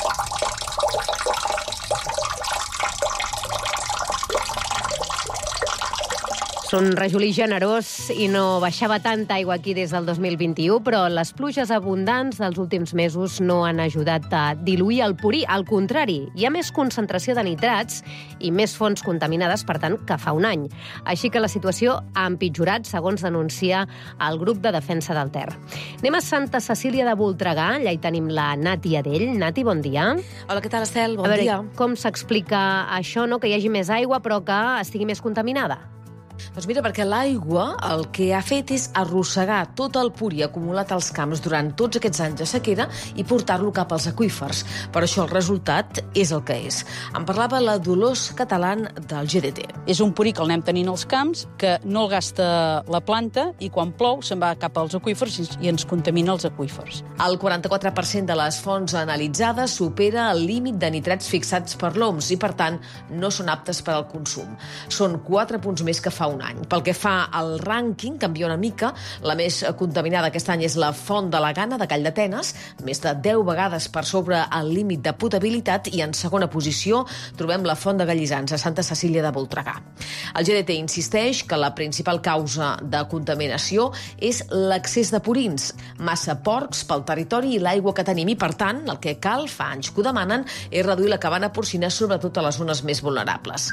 Un rajolí generós i no baixava tanta aigua aquí des del 2021, però les pluges abundants dels últims mesos no han ajudat a diluir el purí. Al contrari, hi ha més concentració de nitrats i més fonts contaminades, per tant, que fa un any. Així que la situació ha empitjorat, segons denuncia el grup de defensa del Ter. Anem a Santa Cecília de Voltregà, allà hi tenim la Nati Adell. Nati, bon dia. Hola, què tal, Estel? Bon dia. Com s'explica això, no? Que hi hagi més aigua, però que estigui més contaminada? Doncs mira, perquè l'aigua el que ha fet és arrossegar tot el purí acumulat als camps durant tots aquests anys de sequera i portar-lo cap als aqüífers. Per això el resultat és el que és. En parlava la Dolors Catalán del GDT. És un purí que el anem tenint als camps, que no el gasta la planta i quan plou se'n va cap als aqüífers i ens contamina els aqüífers. El 44% de les fonts analitzades supera el límit de nitrats fixats per l'OMS i, per tant, no són aptes per al consum. Són 4 punts més que fa un any. Pel que fa al rànquing, canvia una mica. La més contaminada aquest any és la Font de la Gana, de Call d'Atenes, més de 10 vegades per sobre el límit de potabilitat, i en segona posició trobem la Font de Gallissans, a Santa Cecília de Voltregà. El GDT insisteix que la principal causa de contaminació és l'excés de purins, massa porcs pel territori i l'aigua que tenim, i per tant el que cal, fa anys que ho demanen, és reduir la cabana porcina, sobretot a les zones més vulnerables.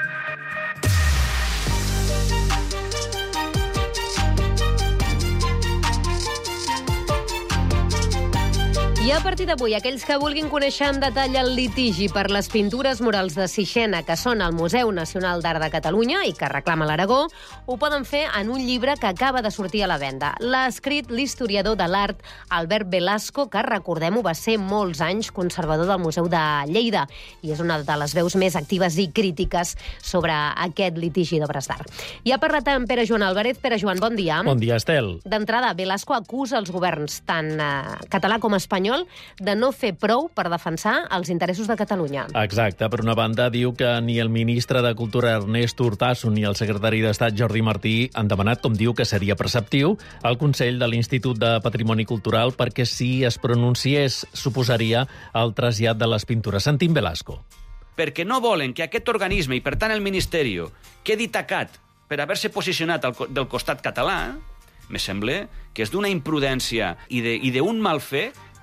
I a partir d'avui, aquells que vulguin conèixer en detall el litigi per les pintures murals de Sixena que són al Museu Nacional d'Art de Catalunya i que reclama l'Aragó, ho poden fer en un llibre que acaba de sortir a la venda. L'ha escrit l'historiador de l'art Albert Velasco, que, recordem-ho, va ser molts anys conservador del Museu de Lleida i és una de les veus més actives i crítiques sobre aquest litigi d'obres d'art. I ha parlat amb Pere Joan Álvarez. Pere Joan, bon dia. Bon dia, Estel. D'entrada, Velasco acusa els governs, tant català com espanyol, de no fer prou per defensar els interessos de Catalunya. Exacte. Per una banda, diu que ni el ministre de Cultura Ernest Urtasun ni el secretari d'Estat Jordi Martí han demanat, com diu que seria preceptiu, al Consell de l'Institut de Patrimoni Cultural perquè si es pronunciés suposaria el trasllat de les pintures. Sentim Velasco. Perquè no volen que aquest organisme, i per tant el Ministeri, quedi tacat per haver-se posicionat del costat català, me sembla que és d'una imprudència i d'un mal fer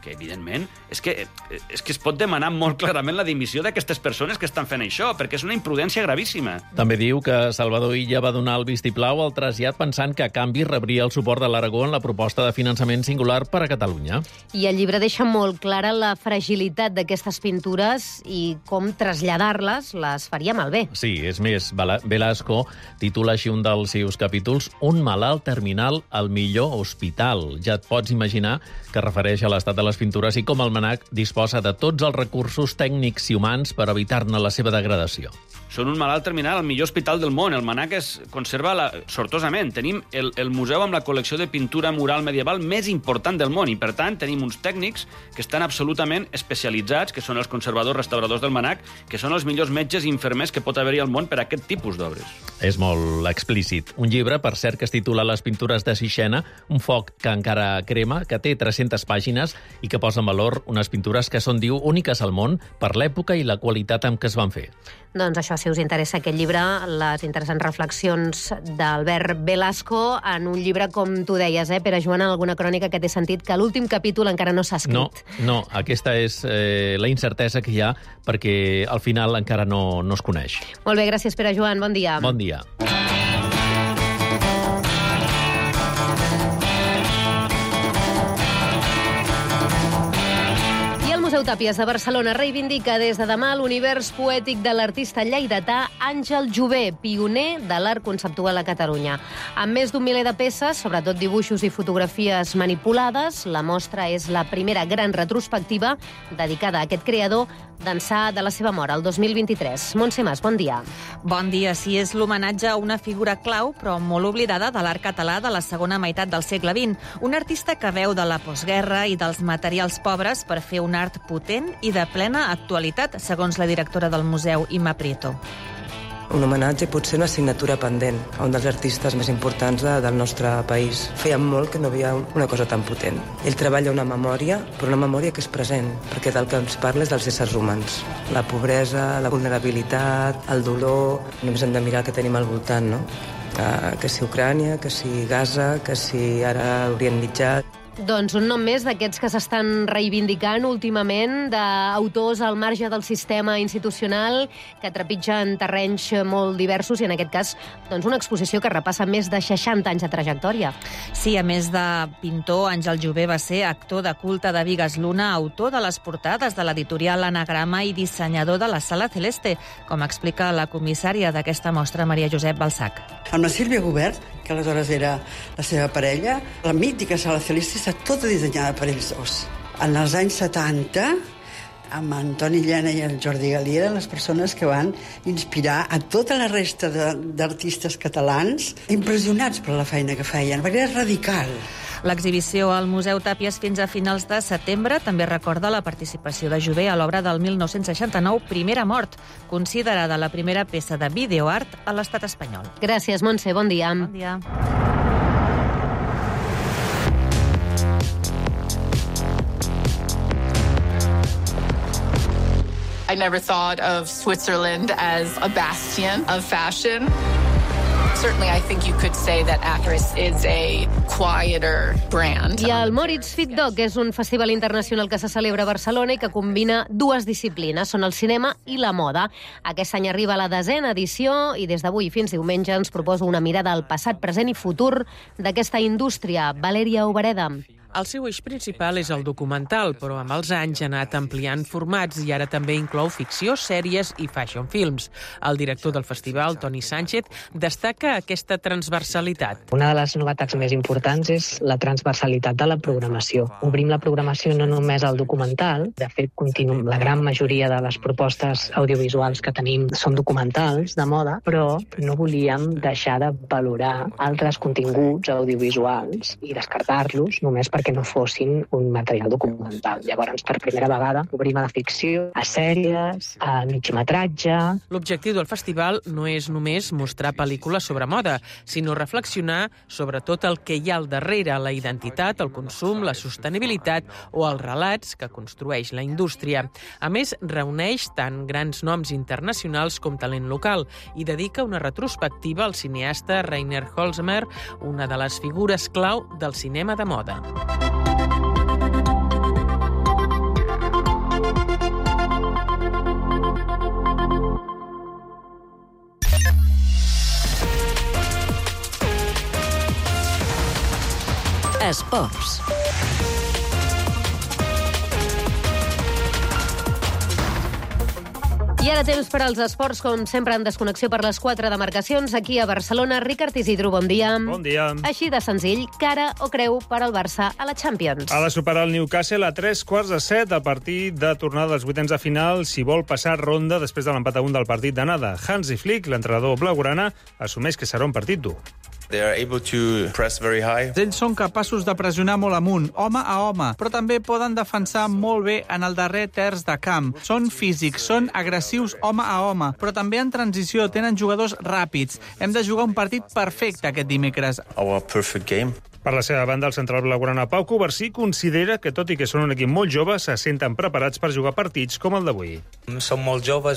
que evidentment és que es pot demanar molt clarament la dimissió d'aquestes persones que estan fent això, perquè és una imprudència gravíssima. També diu que Salvador Illa va donar el vistiplau al trasllat pensant que a canvi rebria el suport de l'Aragó en la proposta de finançament singular per a Catalunya. I el llibre deixa molt clara la fragilitat d'aquestes pintures i com traslladar-les les faria malbé. Sí, és més, Velasco titula així un dels seus capítols Un malalt terminal al millor hospital. Ja et pots imaginar que refereix a l'estat de les pintures i com el MNAC disposa de tots els recursos tècnics i humans per evitar-ne la seva degradació. Són un malalt terminal al millor hospital del món. El MNAC es conserva sortosament. Tenim el museu amb la col·lecció de pintura mural medieval més important del món i, per tant, tenim uns tècnics que estan absolutament especialitzats, que són els conservadors restauradors del MNAC, que són els millors metges i infermers que pot haver-hi al món per a aquest tipus d'obres. És molt explícit. Un llibre, per cert, que es titula Les pintures de Sixena, un foc que encara crema, que té 300 pàgines i que posa en valor unes pintures que són, diu, úniques al món per l'època i la qualitat amb què es van fer. Doncs això, si us interessa aquest llibre, les interessants reflexions d'Albert Velasco en un llibre, com tu deies, Pere Joan, en alguna crònica que t'he sentit, que l'últim capítol encara no s'ha escrit. No, aquesta és la incertesa que hi ha perquè al final encara no es coneix. Molt bé, gràcies, Pere Joan, bon dia. Bon dia. Museu Tàpies de Barcelona reivindica des de demà l'univers poètic de l'artista lleidatà Àngel Jové, pioner de l'art conceptual a Catalunya. Amb més d'1 miler de peces, sobretot dibuixos i fotografies manipulades, la mostra és la primera gran retrospectiva dedicada a aquest creador d'ençà de la seva mort, el 2023. Montse Mas, bon dia. Bon dia. Sí, és l'homenatge a una figura clau, però molt oblidada, de l'art català de la segona meitat del segle XX. Un artista que veu de la postguerra i dels materials pobres per fer un art potent i de plena actualitat, segons la directora del museu, Imma Prieto. Un homenatge pot ser una assignatura pendent a un dels artistes més importants del nostre país. Feia molt que no havia una cosa tan potent. Ell treballa una memòria, però una memòria que és present, perquè del que ens parla és dels éssers humans. La pobresa, la vulnerabilitat, el dolor. Només hem de mirar el que tenim al voltant, no? Que si Ucrània, que si Gaza, que si ara Orient Mitjà. Doncs un nom més d'aquests que s'estan reivindicant últimament, d'autors al marge del sistema institucional que trepitgen terrenys molt diversos i, en aquest cas, doncs una exposició que repassa més de 60 anys de trajectòria. Sí, a més de pintor, Àngel Jové va ser actor de culte de Bigues Luna, autor de les portades de l'editorial Anagrama i dissenyador de la Sala Celeste, com explica la comissària d'aquesta mostra, Maria Josep Balsac. Amb la Sílvia Gubert, que aleshores era la seva parella, la mítica Sala Celeste està tota dissenyada per ells dos. En els anys 70, amb Antoni Llena i el Jordi Galí eren les persones que van inspirar a tota la resta d'artistes catalans, impressionats per la feina que feien, perquè era radical. L'exhibició al Museu Tàpies fins a finals de setembre també recorda la participació de Jové a l'obra del 1969, Primera mort, considerada la primera peça de videoart a l'estat espanyol. Gràcies, Montse. Bon dia. Bon dia. I never thought of Switzerland as a bastion of fashion. Certainly, I think you could say that Actress is a quieter brand. I el Moritz Fit Dog és un festival internacional que se celebra a Barcelona i que combina dues disciplines, són el cinema i la moda. Aquest any arriba a la 10ª edició i des d'avui fins diumenge ens proposa una mirada al passat, present i futur d'aquesta indústria. Valèria Obereda. El seu eix principal és el documental, però amb els anys ha anat ampliant formats i ara també inclou ficció, sèries i fashion films. El director del festival, Toni Sánchez, destaca aquesta transversalitat. Una de les novetats més importants és la transversalitat de la programació. Obrim la programació no només al documental, de fet, la gran majoria de les propostes audiovisuals que tenim són documentals de moda, però no volíem deixar de valorar altres continguts audiovisuals i descartar-los només perquè no fossin un material documental. Llavors, per primera vegada, obrim a la ficció, a sèries, a migmetratge. L'objectiu del festival no és només mostrar pel·lícules sobre moda, sinó reflexionar sobre tot el que hi ha al darrere, la identitat, el consum, la sostenibilitat o els relats que construeix la indústria. A més, reuneix tant grans noms internacionals com talent local i dedica una retrospectiva al cineasta Rainer Holzmer, una de les figures clau del cinema de moda. Esports. I ara temps per als esports, com sempre en desconnexió per les 4 demarcacions. Aquí a Barcelona, Ricard Isidro, bon dia. Bon dia. Així de senzill, cara o creu per al Barça a la Champions. Ha de superar el Newcastle a 3:45 al partit de tornada dels vuitens de final si vol passar ronda després de l'empat a 1 del partit d'anada. Hansi Flick, l'entrenador blaugrana, assumeix que serà un partit dur. Ells són capaços de pressionar molt amunt, home a home, però també poden defensar molt bé en el darrer terç de camp. Són físics, són agressius home a home, però també en transició tenen jugadors ràpids. Hem de jugar un partit perfecte aquest dimecres. Per la seva banda, el central blaugrana Pau Covarsí considera que, tot i que són un equip molt jove, se senten preparats per jugar partits com el d'avui. Som molt joves,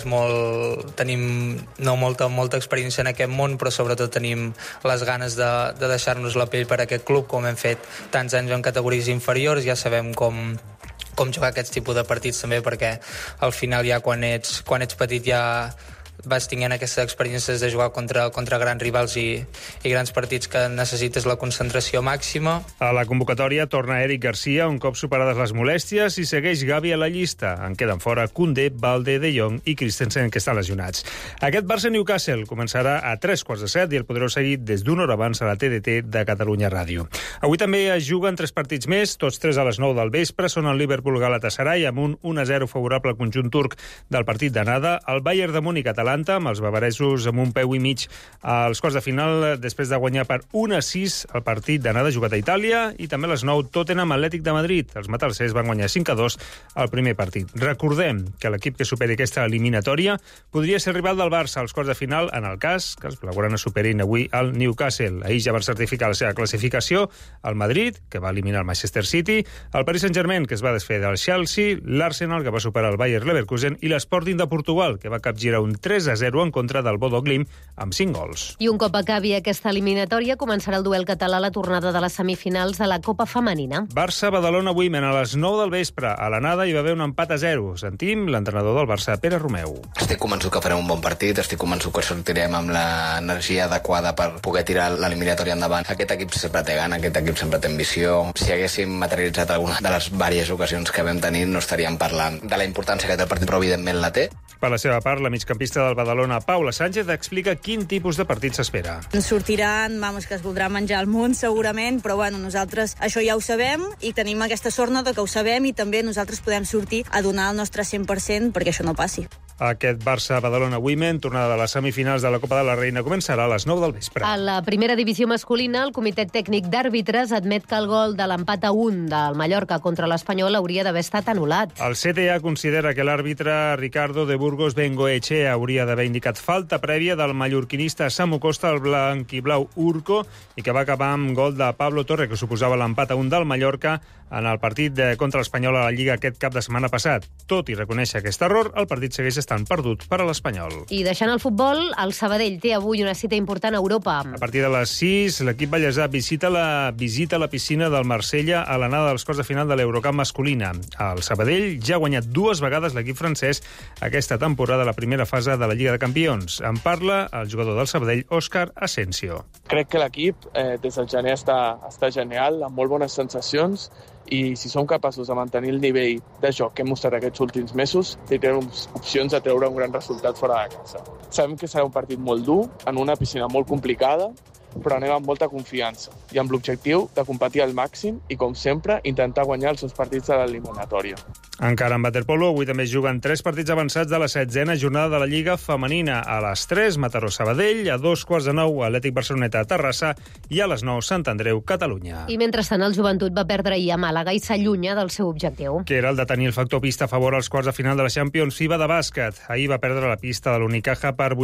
tenim molta experiència en aquest món, però sobretot tenim les ganes de deixar-nos la pell per aquest club, com hem fet tants anys en categories inferiors. Ja sabem com jugar aquests tipus de partits també, perquè al final ja quan ets petit ja vas tinguent aquestes experiències de jugar contra grans rivals i grans partits que necessites la concentració màxima. A la convocatòria torna Eric Garcia un cop superades les molèsties i segueix Gavi a la llista. En queden fora Koundé, Balde, De Jong i Christensen, que estan lesionats. Aquest Barça-Newcastle començarà a 3:45 i el podreu seguir des d'una hora abans a la TDT de Catalunya Ràdio. Avui també es juguen 3 partits més, tots 3 a les 9 del vespre. Són el Liverpool-Galatasaray amb un 1-0 favorable al conjunt turc del partit d'anada, el Bayern de Múnich Atalanta, amb els bavaresos amb un peu i mig als quarts de final després de guanyar per 1-6 el partit d'anada jugat a Itàlia, i també a les 9 Tottenham Atlètic de Madrid. Els matalsers van guanyar 5-2 el primer partit. Recordem que l'equip que superi aquesta eliminatòria podria ser rival del Barça als quarts de final en el cas que els blaugranes superin avui el Newcastle. Ahir ja va certificar la seva classificació el Madrid, que va eliminar el Manchester City, el Paris Saint-Germain, que es va desfer del Chelsea, l'Arsenal, que va superar el Bayer Leverkusen, i l'Sporting de Portugal, que va capgirar un 3-0 en contra del Bodo Glimt amb 5 gols. I un cop acabi aquesta eliminatòria, començarà el duel català a la tornada de les semifinals de la Copa Femenina. Barça-Badalona Women a les 9 del vespre. A l'anada hi va haver un empat a 0. Sentim l'entrenador del Barça, Pere Romeu. Estic convençut que farem un bon partit, estic convençut que sortirem amb l'energia adequada per poder tirar l'eliminatòria endavant. Aquest equip sempre té gana, aquest equip sempre té ambició. Si haguéssim materialitzat alguna de les diverses ocasions que vam tenir, no estaríem parlant de la importància que té el partit, però evidentment la té. Per la seva part, la migcampista del Badalona, Paula Sánchez, explica quin tipus de partit s'espera. Ens sortiran, que es voldrà menjar el món, segurament, però nosaltres això ja ho sabem i tenim aquesta sort de que ho sabem, i també nosaltres podem sortir a donar el nostre 100% perquè això no passi. Aquest Barça-Badalona Women, tornada de les semifinals de la Copa de la Reina, començarà a les 9 del vespre. A la primera divisió masculina, el Comitè Tècnic d'Àrbitres admet que el gol de l'empat a 1 del Mallorca contra l'Espanyol hauria d'haver estat anul·lat. El CTA considera que l'àrbitre Ricardo de Burgos Bengoechea hauria d'haver indicat falta prèvia del mallorquinista Samu Costa al blanquiblau Urco, i que va acabar amb gol de Pablo Torre, que suposava l'empat a 1 del Mallorca en el partit contra l'Espanyol a la Lliga aquest cap de setmana passat. Tot i reconèixer aquest error, el partit segueix estant perdut per a l'Espanyol. I deixant el futbol, el Sabadell té avui una cita important a Europa. A partir de les 6, l'equip ballesà visita la piscina del Marsella a l'anada dels quarts de final de l'Eurocup masculina. El Sabadell ja ha guanyat 2 vegades l'equip francès aquesta temporada a la primera fase de la Lliga de Campions. En parla el jugador del Sabadell, Òscar Asensio. Crec que l'equip des del gener està genial, amb molt bones sensacions, i si som capaços de mantenir el nivell de joc que hem mostrat aquests últims mesos, tindrem opcions de treure un gran resultat fora de casa. Sabem que serà un partit molt dur, en una piscina molt complicada, però anem amb molta confiança i amb l'objectiu de competir al màxim i, com sempre, intentar guanyar els seus partits de l'eliminatòria. Encara en waterpolo, avui també es juguen 3 partits avançats de la 16a jornada de la Lliga Femenina. A les 3, Mataró-Sabadell, a 2:15, Atlètic Barceloneta a Terrassa, i a les 9, Sant Andreu, Catalunya. I mentrestant, el Joventut va perdre ahir a Màlaga i s'allunya del seu objectiu. Que era el de tenir el factor pista a favor als quarts de final de la Champions FIBA de bàsquet. Ahir va perdre la pista de l'Unicaja per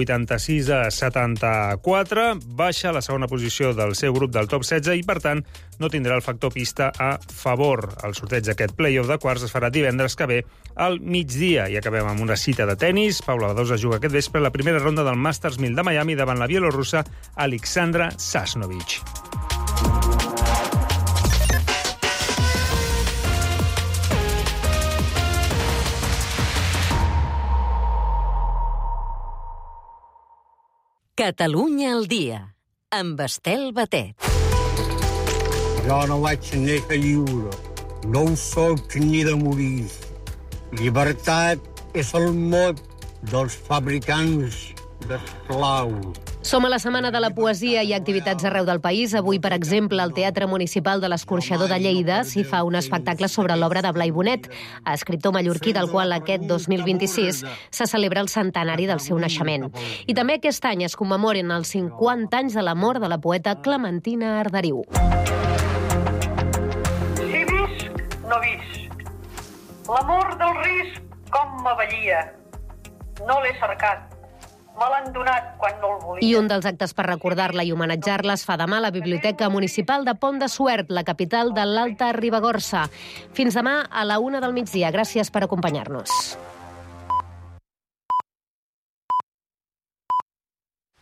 86-74, baixa a la segona posició del seu grup del top 16 i, per tant, no tindrà el factor pista a favor. El sorteig d'aquest play-off de quarts es farà divendres que ve al migdia. I acabem amb una cita de tennis. Paula Badosa juga aquest vespre la primera ronda del Masters 1000 de Miami davant la bielorussa Alexandra Sasnovich. Catalunya al dia, amb Estel Batet. Jo no vaig néixer lliure. No ho soc ni de morir. Llibertat és el mot dels fabricants d'esclaus. Som a la Setmana de la Poesia i activitats arreu del país. Avui, per exemple, al Teatre Municipal de l'Escorxador de Lleida s'hi fa un espectacle sobre l'obra de Blai Bonet, escriptor mallorquí del qual aquest 2026 se celebra el centenari del seu naixement. I també aquest any es commemoren els 50 anys de la mort de la poeta Clementina Arderiu. Si visc, no visc. L'amor del risc com m'avellia. No l'he cercat. Me l'han donat quan no el volia. I un dels actes per recordar-la i homenatjar-la es fa demà a la Biblioteca Municipal de Pont de Suert, la capital de l'Alta Ribagorça. Fins demà a la 1 del migdia. Gràcies per acompanyar-nos.